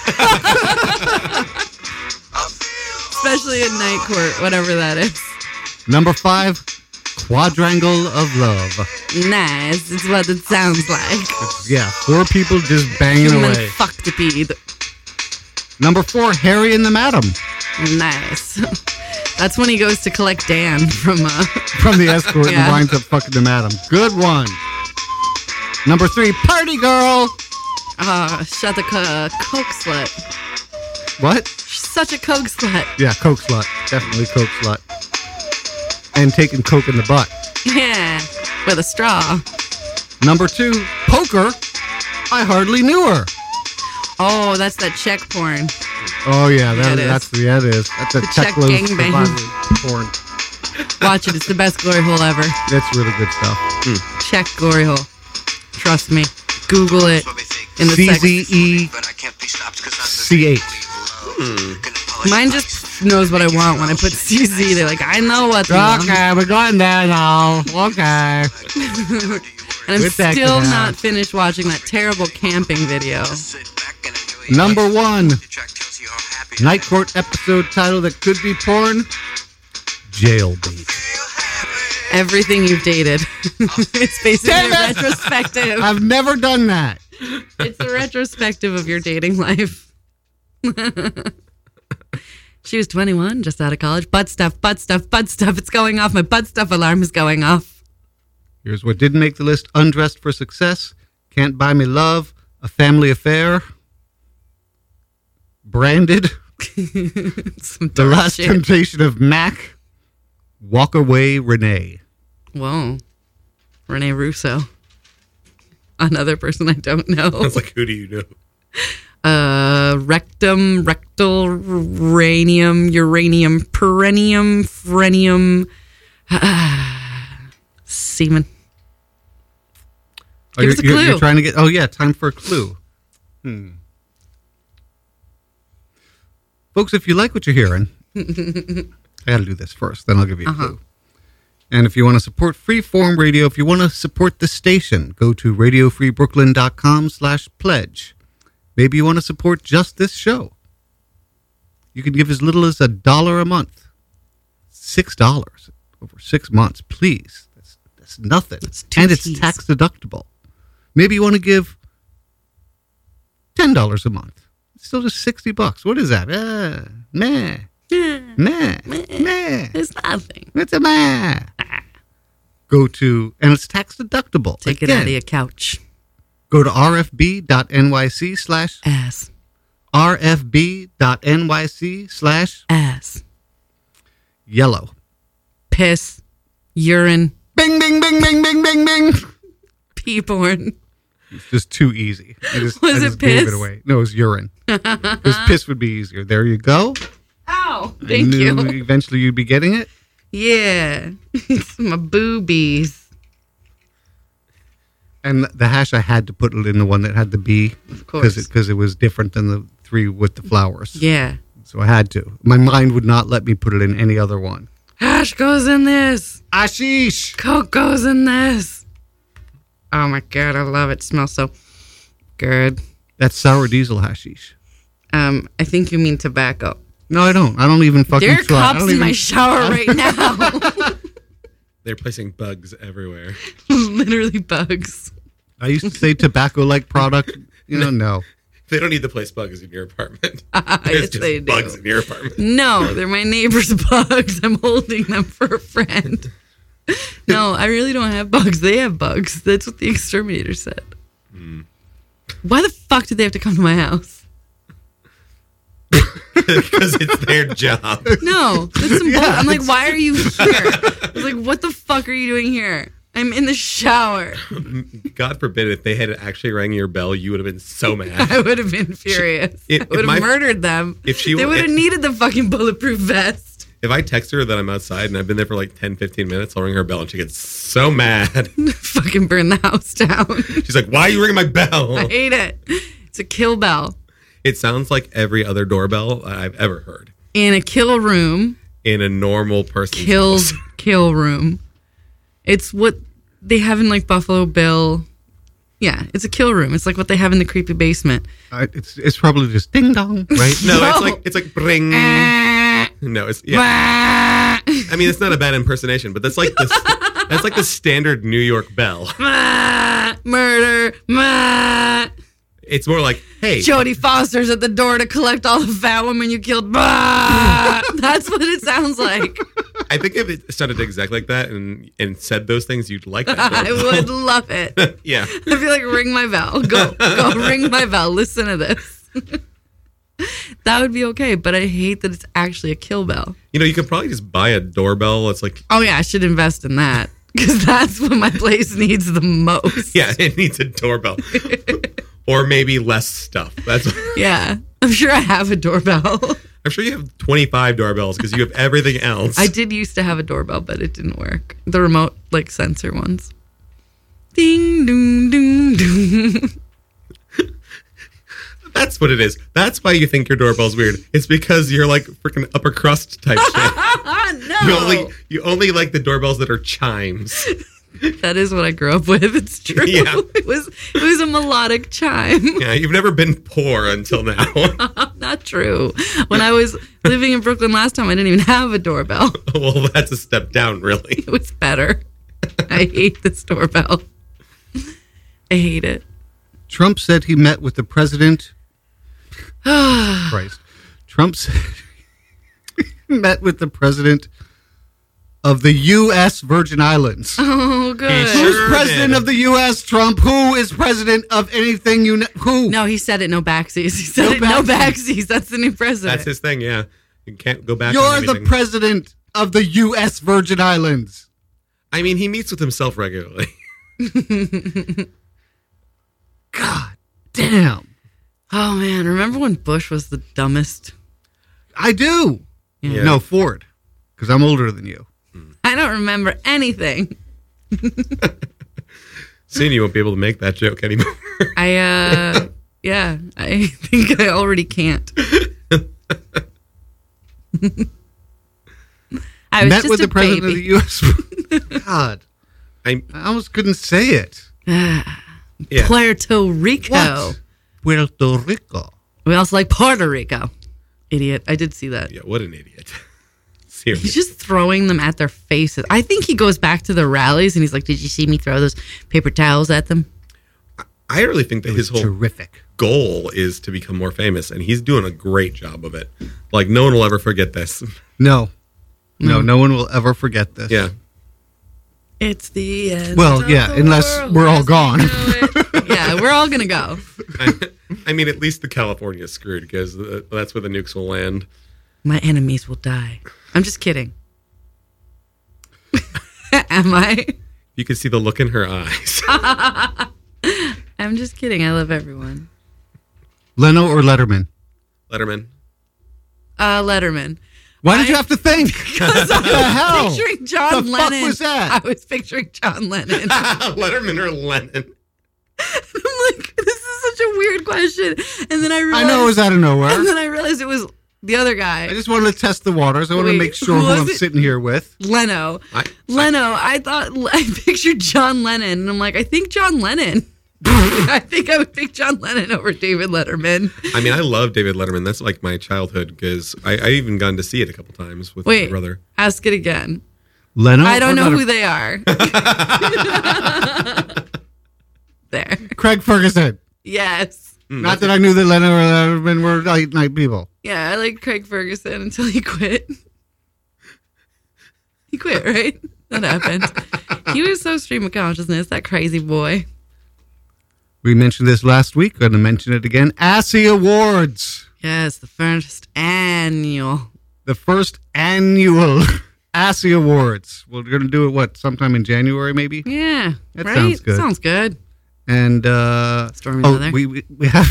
S3: Especially in Night Court, whatever that is.
S4: Number 5, Quadrangle of Love.
S3: Nice. It's what it sounds like.
S4: Yeah, 4 people just banging
S3: Human
S4: away.
S3: fucktipede.
S4: Number 4, Harry and the Madam.
S3: Nice. That's when he goes to collect Dan from
S4: From the escort
S3: Yeah.
S4: and winds up fucking the Madam. Good one. Number 3, Party Girl.
S3: shut the coke slut.
S4: What?
S3: She's such a coke slut.
S4: Yeah, Coke slut. Definitely Coke slut. And taking Coke in the butt.
S3: Yeah. With a straw.
S4: Number 2, Poker. I hardly knew her.
S3: Oh, that's that Czech porn.
S4: Oh yeah,
S3: Yeah, it is.
S4: That's a
S3: The Czech
S4: Czech
S3: gangbang.
S4: porn.
S3: Watch it. It's the best glory hole ever.
S4: That's really good stuff.
S3: Check glory hole. Trust me. Google it. In the sex.
S4: CZECH.
S3: Mine just knows what I want when I put CZ. They're like, I know what they want.
S4: Okay, we're going there now. Okay.
S3: And I'm
S4: We're checking
S3: still
S4: it out.
S3: not finished watching that terrible camping video.
S4: Number 1, Night Court episode title that could be porn. Jailbait.
S3: Everything you've dated. It's basically
S4: Damn
S3: a
S4: it!
S3: retrospective.
S4: I've never done that.
S3: It's a retrospective of your dating life. She was 21, just out of college. Butt stuff. It's going off. My butt stuff alarm is going off.
S4: Here's what didn't make the list. Undressed for Success. Can't Buy Me Love. A Family Affair. Branded.
S3: Some
S4: The
S3: dark
S4: Last
S3: shit.
S4: Temptation of Mac. Walk Away Renee.
S3: Whoa. Rene Russo. Another person I don't know.
S5: I was like, who do you know?
S3: Rectum, rectal, uranium, perennium, frenium, semen.
S4: Oh,
S3: Give us a clue.
S4: You're trying to get... Oh, yeah. Time for a clue. Folks, if you like what you're hearing... I got to do this first, then I'll give you a clue. And if you want to support Freeform Radio, if you want to support the station, go to radiofreebrooklyn.com/pledge. Maybe you want to support just this show. You can give as little as $1 a month. $6 over 6 months, please. That's nothing. And it's
S3: T's.
S4: tax deductible. Maybe you want to give $10 a month. It's still just $60. What is that? Meh. Meh.
S3: It's nothing.
S4: It's a meh. Go to, and it's tax deductible.
S3: Take it
S4: Again,
S3: out of your couch.
S4: Go to rfb.nyc/
S3: Ass.
S4: rfb.nyc/
S3: Ass.
S4: yellow.
S3: Piss. Urine.
S4: Bing, bing, bing, bing, bing, bing, bing.
S3: Pee porn.
S4: It's just too easy. I
S3: Was
S4: I
S3: it
S4: gave
S3: piss?
S4: it away. No, it was urine. Because piss would be easier. There you go.
S3: Ow.
S4: I
S3: Thank
S4: knew
S3: you.
S4: eventually you'd be getting it.
S3: Yeah. It's my boobies.
S4: And the hash, I had to put it in the one that had the B.
S3: Of course.
S4: Because it was different than the 3 with the flowers.
S3: Yeah.
S4: So I had to. My mind would not let me put it in any other one.
S3: Hash goes in this.
S4: Ashish!
S3: Coke goes in this. Oh my God, I love it. Smells so good.
S4: That's sour diesel hashish.
S3: I think you mean tobacco.
S4: No, I don't. I don't even fucking
S3: There are
S4: try. I
S3: cops
S4: don't
S3: in
S4: even,
S3: my shower right now.
S5: They're placing bugs everywhere.
S3: Literally bugs.
S4: I used to say tobacco-like product. No.
S5: They don't need to place bugs in your apartment.
S3: Yes,
S5: There's
S3: they
S5: just
S3: do.
S5: bugs in your apartment.
S3: No, they're my neighbor's bugs. I'm holding them for a friend. No, I really don't have bugs. They have bugs. That's what the exterminator said. Why the fuck did they have to come to my house?
S5: Because it's their job.
S3: No, that's some bull- I'm like, why are you here? I was like, what the fuck are you doing here? I'm in the shower.
S5: God forbid if they had actually rang your bell, you would have been so mad.
S3: I would have been furious. I would have murdered them. They would have needed the fucking bulletproof vest.
S5: If I text her that I'm outside and I've been there for like 10, 15 minutes, I'll ring her bell and she gets so mad.
S3: Fucking burn the house down.
S5: She's like, why are you ringing my bell?
S3: I hate it. It's a kill bell.
S5: It sounds like every other doorbell I've ever heard.
S3: In a kill room.
S5: In a normal person's house.
S3: Kill room. It's what they have in like Buffalo Bill. Yeah, it's a kill room. It's like what they have in the creepy basement.
S4: It's probably just ding dong, right?
S5: No, it's like bring. No, it's yeah. I mean, it's not a bad impersonation, but that's like the standard New York bell.
S3: Murder.
S5: It's more like, hey,
S3: Jodie Foster's at the door to collect all the fat women you killed. That's what it sounds like.
S5: I think if it sounded exactly like that and said those things, you'd like that.
S3: I would love it.
S5: Yeah.
S3: I'd be like, ring my bell. Go ring my bell. Listen to this. That would be okay, but I hate that it's actually a kill bell.
S5: You could probably just buy a doorbell. It's like,
S3: oh yeah, I should invest in that because that's what my place needs the most.
S5: Yeah, it needs a doorbell. Or maybe less stuff.
S3: Yeah, I'm sure I have a doorbell.
S5: I'm sure you have 25 doorbells because you have everything else.
S3: I did used to have a doorbell, but it didn't work. The remote, like, sensor ones. Ding, doom, doom, doom.
S5: That's what it is. That's why you think your doorbell's weird. It's because you're like freaking upper crust type shit.
S3: No.
S5: You only like the doorbells that are chimes.
S3: That is what I grew up with. It's true.
S5: Yeah.
S3: It was a melodic chime.
S5: Yeah, you've never been poor until now.
S3: Not true. When I was living in Brooklyn last time, I didn't even have a doorbell.
S5: Well, that's a step down, really.
S3: It was better. I hate this doorbell. I hate it.
S4: Trump said he met with the president. Christ. Trump said he met with the president of the U.S. Virgin Islands.
S3: Oh, good.
S4: Who's president of the U.S., Trump? Who is president of anything you know? Who?
S3: No, he said it, no backsies. He said no backsies. That's the new president.
S5: That's his thing, yeah. You can't go back
S4: You're
S5: on
S4: the
S5: anything.
S4: president of the U.S. Virgin Islands.
S5: I mean, he meets with himself regularly.
S4: God damn.
S3: Oh, man. Remember when Bush was the dumbest?
S4: I do.
S5: Yeah.
S4: No, Ford. Because I'm older than you.
S3: I don't remember anything.
S5: Soon you won't be able to make that joke anymore.
S3: I think I already can't. I was
S4: Met
S3: just
S4: with
S3: a
S4: the president
S3: baby.
S4: of the U.S. God. I almost couldn't say it.
S5: Yeah.
S3: Puerto Rico.
S4: What? Puerto Rico.
S3: We also like Puerto Rico. Idiot. I did see that.
S5: Yeah, what an idiot.
S3: He's
S5: Seriously.
S3: just throwing them at their faces. I think he goes back to the rallies and he's like, did you see me throw those paper towels at them?
S5: I really think that his whole
S4: Terrific.
S5: goal is to become more famous, and he's doing a great job of it. Like, no one will ever forget this.
S4: No, no one will ever forget this.
S5: Yeah.
S3: It's the end.
S4: Well,
S3: of
S4: yeah,
S3: the
S4: unless
S3: world
S4: we're all
S3: as we
S4: gone.
S3: know it. Yeah, we're all going to go.
S5: I mean, at least the California is screwed because that's where the nukes will land.
S3: My enemies will die. I'm just kidding. Am I?
S5: You can see the look in her eyes.
S3: I'm just kidding. I love everyone.
S4: Leno or Letterman?
S5: Letterman.
S3: Letterman.
S4: Why did you have to think? What the hell?
S3: Picturing John
S4: The
S3: Lennon.
S4: fuck was that?
S3: I was picturing John Lennon.
S5: Letterman or Lennon?
S3: I'm like, this is such a weird question. And then I realized.
S4: I know it was out of nowhere.
S3: And then I realized it was the other guy.
S4: I just wanted to test the waters. I want to
S3: Wait,
S4: make sure
S3: who
S4: who
S3: was
S4: I'm
S3: it?
S4: sitting here with.
S3: Leno. I pictured John Lennon. And I'm like, I think John Lennon. I think I would pick John Lennon over David Letterman.
S5: I mean, I love David Letterman. That's like my childhood because I even gone to see it a couple times with my brother.
S3: Ask it again.
S4: Leno?
S3: I don't know who they are. There.
S4: Craig Ferguson.
S3: Yes.
S4: Not that I knew that Leno or Letterman were late night people.
S3: Yeah, I liked Craig Ferguson until he quit. He quit, right? That happened. He was so stream of consciousness, that crazy boy.
S4: We mentioned this last week. Going to mention it again. ASSIE Awards.
S3: Yes, the first annual.
S4: The first annual ASSIE Awards. We're going to do it, sometime in January, maybe?
S3: Yeah.
S4: That
S3: right?
S4: sounds good.
S3: Sounds good.
S4: And
S3: Stormy Leather.
S4: we have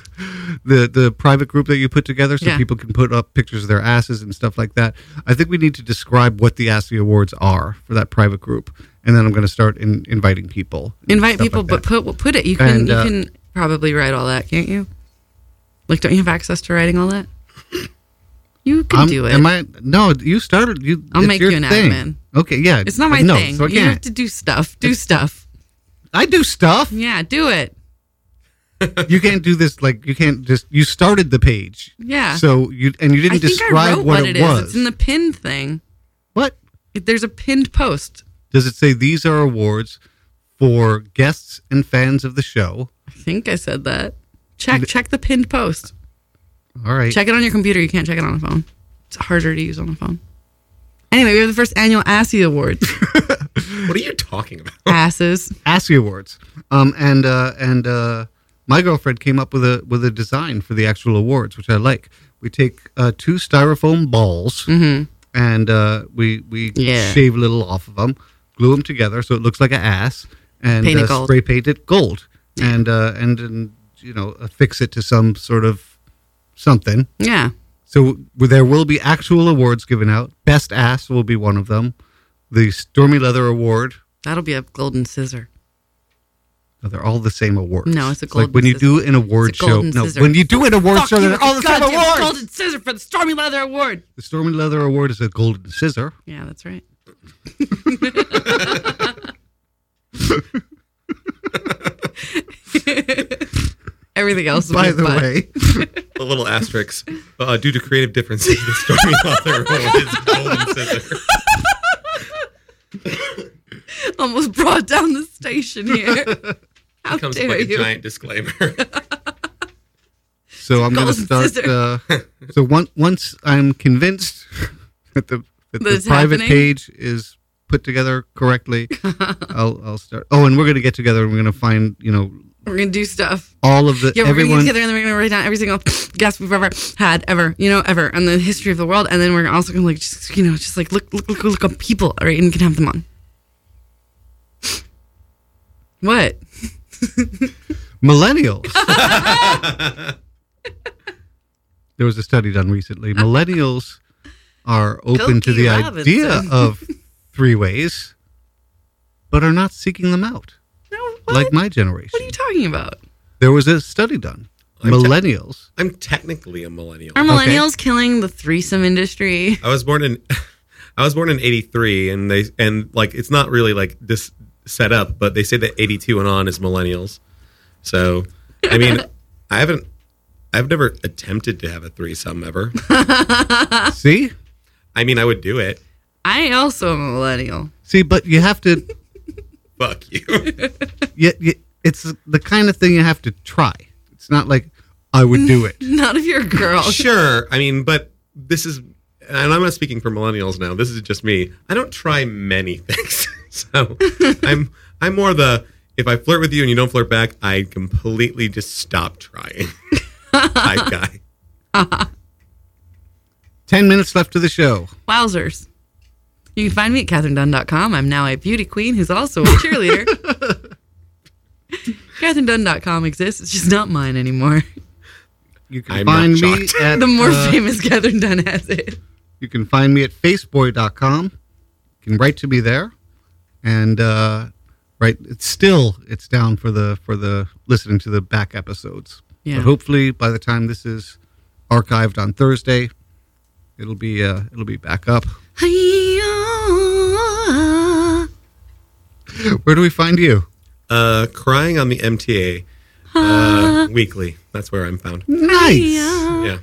S4: the private group that you put together so people can put up pictures of their asses and stuff like that. I think we need to describe what the ASSIE Awards are for that private group, and then I'm going to start inviting people.
S3: Invite people, like but put it. You can probably write all that, can't you? Like, don't you have access to writing all that? You can do it.
S4: No, you started.
S3: I'll make you an admin.
S4: Okay, yeah.
S3: It's not my thing. So you have to do stuff. Do stuff.
S4: I do stuff.
S3: Yeah, do it.
S4: You can't do this. Like, you can't just. You started the page.
S3: Yeah.
S4: So you didn't describe what it was.
S3: It's in the pinned thing.
S4: What?
S3: There's a pinned post.
S4: Does it say these are awards for guests and fans of the show?
S3: I think I said that. Check the pinned post.
S4: All right.
S3: Check it on your computer. You can't check it on a phone. It's harder to use on a phone. Anyway, we have the first annual ASSIE Awards.
S5: What are you talking about?
S3: Asses.
S4: ASSIE Awards. And my girlfriend came up with a design for the actual awards, which I like. We take 2 styrofoam balls and we shave a little off of them, glue them together so it looks like an ass, and spray paint it gold, and affix it to some sort of something.
S3: Yeah.
S4: So there will be actual awards given out. Best Ass will be one of them. The Stormy Leather Award.
S3: That'll be a golden scissor.
S4: No, they're all the same awards.
S3: No, it's a golden
S4: like when you do an award show. No, when you do an award show, they're all the same awards.
S3: Golden scissor for the Stormy Leather Award.
S4: The Stormy Leather Award is a golden scissor.
S3: Yeah, that's right. Everything else will
S4: By the way,
S5: a little asterisk. Due to creative differences, the Stormy Leather Award is golden scissor.
S3: Almost brought down the station here. How
S5: comes
S3: dare
S5: like
S3: you?
S5: a giant disclaimer.
S4: So I'm going to start. So once I'm convinced that the private page is put together correctly, I'll start. Oh, and we're going to get together and we're going to find,
S3: we're going to do stuff.
S4: All of the
S3: we're going to get together and then we're going to write down every single guest we've ever had, ever, and the history of the world. And then we're also going to just look up people, all right, and we can have them on. What?
S4: Millennials. There was a study done recently. Millennials are open to the idea of 3-ways, but are not seeking them out.
S3: No, what?
S4: Like my generation.
S3: What are you talking about?
S4: There was a study done. Millennials.
S5: I'm technically a millennial.
S3: Are millennials killing the threesome industry?
S5: I was born in 83, and it's not really like this set up, but they say that 82 and on is millennials. So, I mean, I've never attempted to have a threesome ever.
S4: See?
S5: I mean, I would do it.
S3: I also am a millennial.
S4: See, but you have to.
S5: Fuck you.
S4: It's the kind of thing you have to try. It's not like I would do it.
S3: Not if you're a girl.
S5: Sure. I mean, but this is, and I'm not speaking for millennials now. This is just me. I don't try many things. So I'm more if I flirt with you and you don't flirt back, I completely just stop trying type guy.
S4: 10 minutes left to the show.
S3: Wowzers. You can find me at CatherineDunn.com. I'm now a beauty queen who's also a cheerleader. CatherineDunn.com exists. It's just not mine anymore.
S4: You can find me at...
S3: The more famous Catherine Dunn has it.
S4: You can find me at Faceboy.com. You can write to me there. And it's down for the listening to the back episodes.
S3: Yeah.
S4: But hopefully by the time this is archived on Thursday, it'll be back up. Where do we find you?
S5: Crying on the MTA weekly. That's where I'm found.
S4: Nice.
S5: Yeah.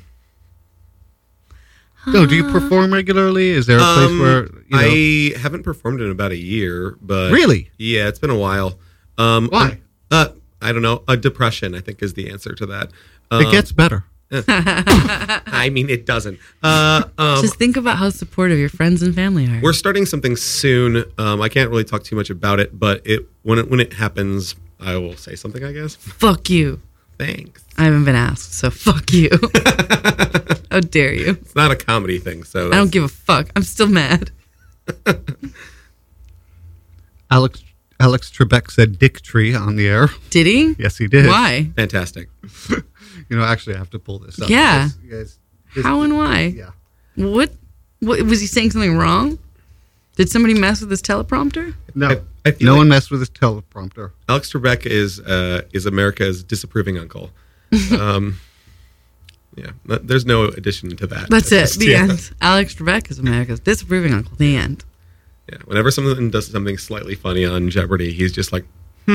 S4: No, do you perform regularly? Is there a place where
S5: I haven't performed in about a year, but
S4: Really?
S5: Yeah, it's been a while.
S4: Why?
S5: I don't know. Depression, I think, is the answer to that.
S4: It gets better.
S5: I mean, it doesn't.
S3: Just think about how supportive your friends and family are.
S5: We're starting something soon. I can't really talk too much about it, but when it happens, I will say something, I guess.
S3: Fuck you.
S5: Thanks.
S3: I haven't been asked, so fuck you. How dare you?
S5: It's not a comedy thing, so
S3: I don't give a fuck. I'm still mad.
S4: Alex Trebek said Dick Tree on the air.
S3: Did he?
S4: Yes, he did.
S3: Why?
S5: fantastic.
S4: Actually, I have to pull this up.
S3: Yeah.
S4: You guys,
S3: How and why?
S4: Yeah.
S3: What was he saying something wrong? Did somebody mess with his teleprompter?
S4: No.
S5: I feel
S4: No
S5: like
S4: one messed with his teleprompter.
S5: Alex Trebek is America's disapproving uncle. Yeah, there's no addition to that.
S3: That's it.
S5: Just,
S3: The
S5: yeah.
S3: end. Alex Trebek is America's disapproving uncle. The end.
S5: Yeah, whenever someone does something slightly funny on Jeopardy, he's just like,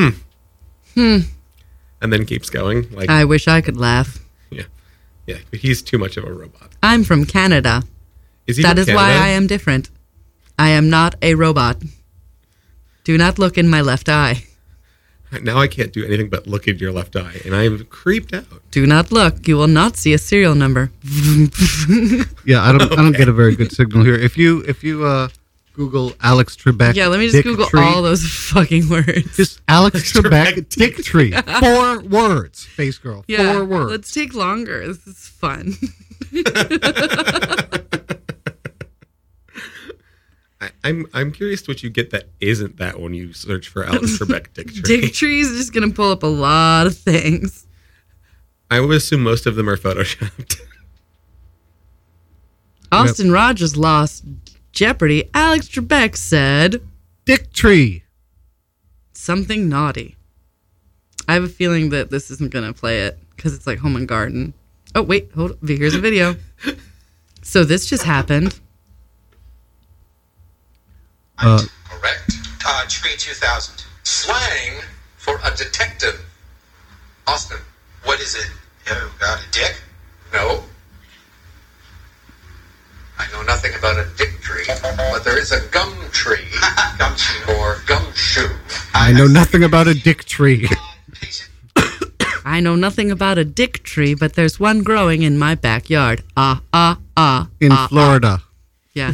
S5: and then keeps going. Like,
S3: I wish I could laugh.
S5: yeah, but he's too much of a robot.
S3: I'm from Canada.
S5: Is he?
S3: That
S5: from
S3: is why
S5: Canada?
S3: I am different. I am not a robot. Do not look in my left eye.
S5: Now I can't do anything but look at your left eye, and I am creeped out.
S3: Do not look. You will not see a serial number.
S4: Yeah, I don't get a very good signal here. If you Google Alex Trebek,
S3: Yeah, let me just
S4: Dick
S3: Google
S4: Tree,
S3: all those fucking words.
S4: Just Alex Trebek,
S5: Trebek,
S4: Dick Tree. 4 words, Face Girl. 4 words.
S3: Let's take longer. This is fun.
S5: I'm curious what you get that isn't that when you search for Alex Trebek Dick Tree.
S3: Dick Tree is just going to pull up a lot of things.
S5: I would assume most of them are photoshopped.
S3: Austin Rogers lost Jeopardy. Alex Trebek said
S4: Dick Tree.
S3: something naughty. I have a feeling that this isn't going to play it because it's like Home and Garden. Oh, wait. Hold on. Here's a video. So this just happened.
S8: Correct. Tree 2000. Slang for a detective. Austin, what is it? Oh, God, a dick? No. I know nothing about a dick tree, but there is a gum tree. Gumshoe. Or gumshoe.
S4: I know nothing about a Dick Tree.
S3: I know nothing about a dick tree, but there's one growing in my backyard.
S4: In Florida.
S3: Yeah.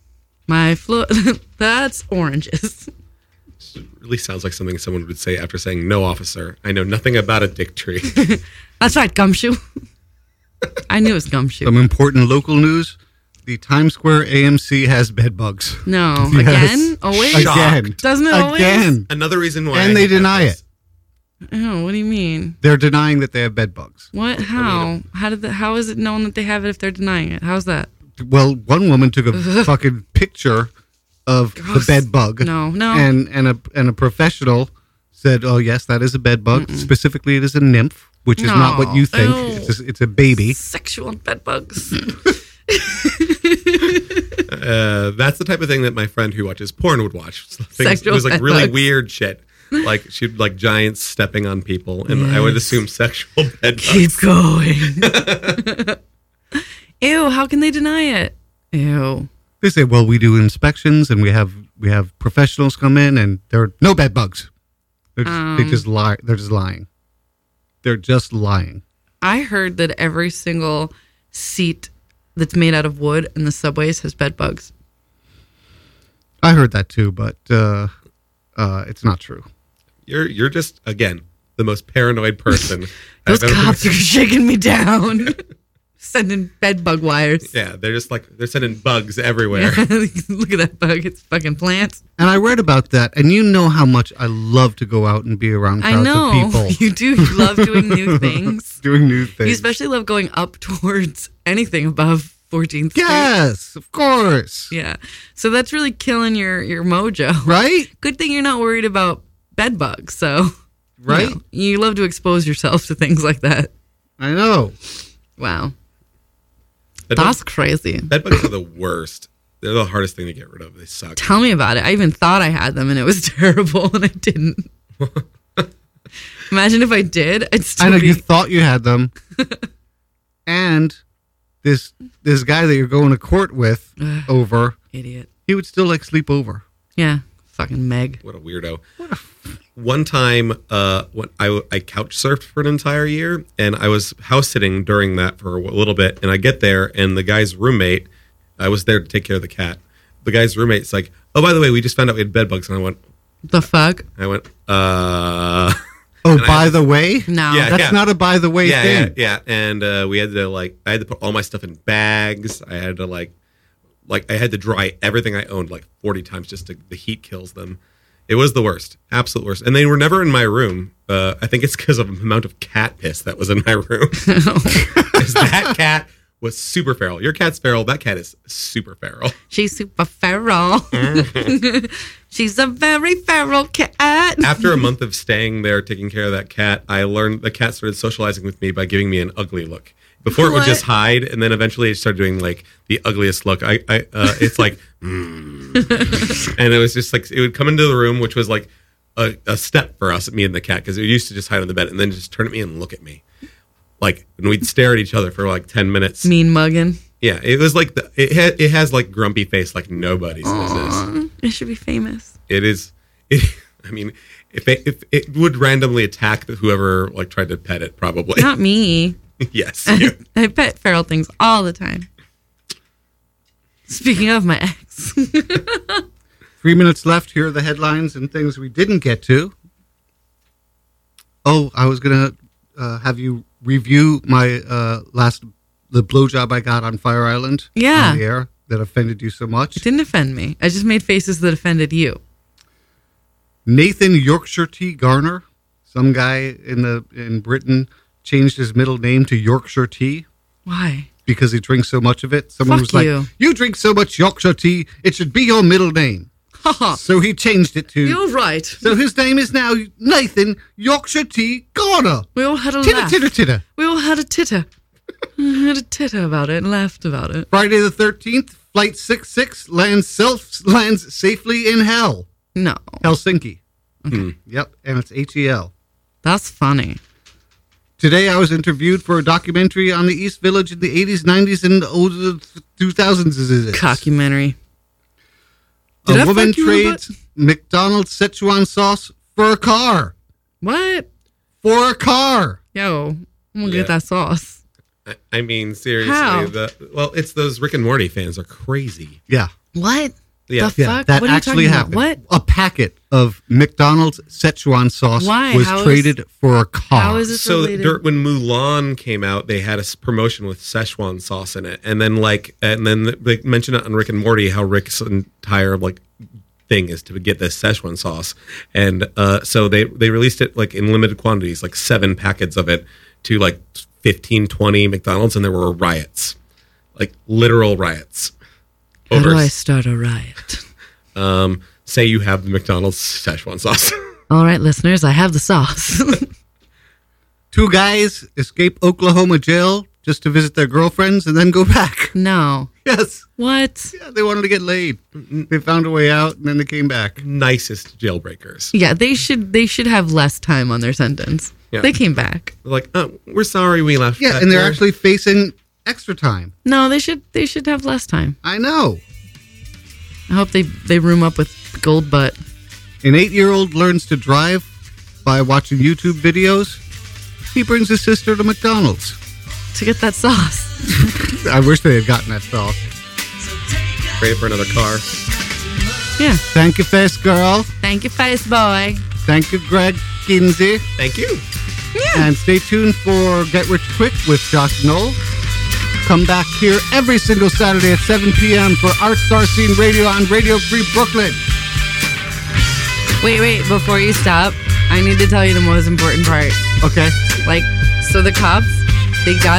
S3: That's oranges.
S5: It really sounds like something someone would say after saying, "No, officer, I know nothing about a dick tree."
S3: That's right, Gumshoe. I knew it was Gumshoe.
S4: Some important local news. The Times Square AMC has bed bugs.
S3: No.
S4: Yes.
S3: Again? Always?
S4: Again.
S3: Doesn't it always?
S4: Again.
S5: Another reason why.
S4: And they deny it.
S3: Oh, what do you mean?
S4: They're denying that they have bed bugs.
S3: What? How? How is it known that they have it if they're denying it? How's that?
S4: Well, one woman took a fucking picture of the bed bug.
S3: No.
S4: And a professional said, "Oh yes, that is a bed bug. Specifically, it is a nymph, which is not what you think.
S3: Ew.
S4: It's a baby."
S3: Sexual bed bugs.
S5: That's the type of thing that my friend who watches porn would watch. It was like
S3: bed
S5: really
S3: bugs.
S5: weird shit. Like she'd like giants stepping on people, and I would assume sexual bed bugs.
S3: Keep going. Ew, how can they deny it? Ew.
S4: They say, "Well, we do inspections, and we have professionals come in, and there are no bed bugs. They just lie. They're just lying. They're just lying."
S3: I heard that every single seat that's made out of wood in the subways has bed bugs.
S4: I heard that too, but it's not true.
S5: You're just again the most paranoid person.
S3: Those
S5: I've ever-
S3: cops are shaking me down. Sending bed bug wires.
S5: Yeah, they're just like they're sending bugs everywhere.
S3: Look at that bug. It's fucking plants.
S4: And I read about that, and you know how much I love to go out and be around crowds
S3: I know.
S4: of people.
S3: You do. You love doing new things.
S4: Doing new things.
S3: You especially love going up towards anything above 14th Street.
S4: Yes, of course.
S3: Yeah. So that's really killing your mojo.
S4: Right?
S3: Good thing you're not worried about bed bugs. So,
S4: Right?
S3: you love to expose yourself to things like that.
S4: I know.
S3: Wow.
S5: Bed
S3: That's
S5: bugs-
S3: crazy.
S5: Bed bugs are the worst. They're the hardest thing to get rid of. They suck.
S3: Tell me about it. I even thought I had them and it was terrible and I didn't. Imagine if I did. I'd still
S4: I know
S3: be...
S4: you thought you had them. And this guy that you're going to court with over,
S3: Idiot.
S4: he would still like sleep over.
S3: Yeah. Fucking Meg.
S5: What a weirdo. One time, when I couch surfed for an entire year, and I was house sitting during that for a little bit, and I get there, and the guy's roommate, I was there to take care of the cat. The guy's roommate's like, "Oh, by the way, we just found out we had bed bugs," and I went,
S3: The fuck?
S5: I went,
S4: Oh, by the way?
S3: No.
S5: Yeah.
S4: That's not a by the way thing.
S5: Yeah. And we had to I had to put all my stuff in bags. I had to I had to dry everything I owned 40 times just to, the heat kills them. It was the worst, absolute worst. And they were never in my room. I think it's because of the amount of cat piss that was in my room. Because that cat was super feral. Your cat's feral. That cat is super feral.
S3: She's super feral. She's a very feral cat.
S5: After a month of staying there taking care of that cat, I learned the cat started socializing with me by giving me an ugly look. Before it would just hide, and then eventually it started doing the ugliest look. It's and it was just it would come into the room, which was a step for us, me and the cat, because it used to just hide on the bed and then just turn at me and look at me, and we'd stare at each other for 10 minutes.
S3: Mean mugging.
S5: Yeah, it was it has grumpy face like nobody's business.
S3: It should be famous.
S5: It is. I mean, if it would randomly attack whoever tried to pet it, probably
S3: Not me.
S5: Yes.
S3: I pet feral things all the time. Speaking of my ex.
S4: 3 minutes left. Here are the headlines and things we didn't get to. Oh, I was going to have you review my the blowjob I got on Fire Island.
S3: Yeah.
S4: On the air that offended you so much.
S3: It didn't offend me. I just made faces that offended you.
S4: Nathan Yorkshire T. Garner, some guy in Britain, changed his middle name to Yorkshire Tea.
S3: Why?
S4: Because he drinks so much of it. Someone
S3: Fuck
S4: was
S3: you.
S4: like, "You drink so much Yorkshire Tea, it should be your middle name." So he changed it to...
S3: You're right.
S4: So his name is now Nathan Yorkshire T. Garner.
S3: We all had a
S4: Titter,
S3: laugh.
S4: titter, titter.
S3: We all had a titter. Had a titter about it and laughed about it.
S4: Friday the 13th, Flight 66 lands safely in Hell.
S3: No.
S4: Helsinki. Yep, and it's HEL.
S3: That's funny.
S4: Today I was interviewed for a documentary on the East Village in the 80s, 90s, and the 2000s.
S3: Cockumentary.
S4: A woman trades McDonald's Szechuan sauce for a car.
S3: What?
S4: For a car.
S3: Yo, I'm going to get that sauce.
S5: I mean, seriously.
S3: How?
S5: It's those Rick and Morty fans are crazy.
S4: Yeah.
S3: What?
S5: Yeah.
S3: The fuck?
S4: That
S3: what are you
S4: actually
S3: talking
S4: happened.
S3: about?
S4: What? A packet of McDonald's Szechuan sauce
S3: Why?
S4: was
S3: How
S4: traded for a car.
S3: How is this related?
S5: When Mulan came out, they had a promotion with Szechuan sauce in it, and then they mentioned it on Rick and Morty how Rick's entire thing is to get this Szechuan sauce, and so they released it in limited quantities, 7 packets of it to 15, 20 McDonald's, and there were riots, literal riots.
S3: How do I start a riot?
S5: Say you have the McDonald's Szechuan sauce.
S3: All right, listeners, I have the sauce.
S4: 2 guys escape Oklahoma jail just to visit their girlfriends and then go back.
S3: No.
S4: Yes.
S3: What?
S4: Yeah, they wanted to get laid. They found a way out and then they came back.
S5: Nicest jailbreakers.
S3: Yeah, they should have less time on their sentence.
S5: Yeah.
S3: They came back.
S5: They're like, "Oh, we're sorry we left."
S4: Yeah, and they're actually facing extra time.
S3: No, they should have less time.
S4: I know.
S3: I hope they room up with gold butt.
S4: An 8-year-old learns to drive by watching YouTube videos. He brings his sister to McDonald's.
S3: To get that sauce.
S4: I wish they had gotten that sauce.
S5: Ready for another car.
S3: Yeah.
S4: Thank you, Face Girl.
S3: Thank you, Face Boy.
S4: Thank you, Greg Kinsey.
S5: Thank you.
S3: Yeah.
S4: And stay tuned for Get Rich Quick with Josh Knoll. Come back here every single Saturday at 7 p.m. for Art Star Scene Radio on Radio Free Brooklyn.
S3: Wait, before you stop, I need to tell you the most important part.
S4: Okay.
S3: So the cops, they got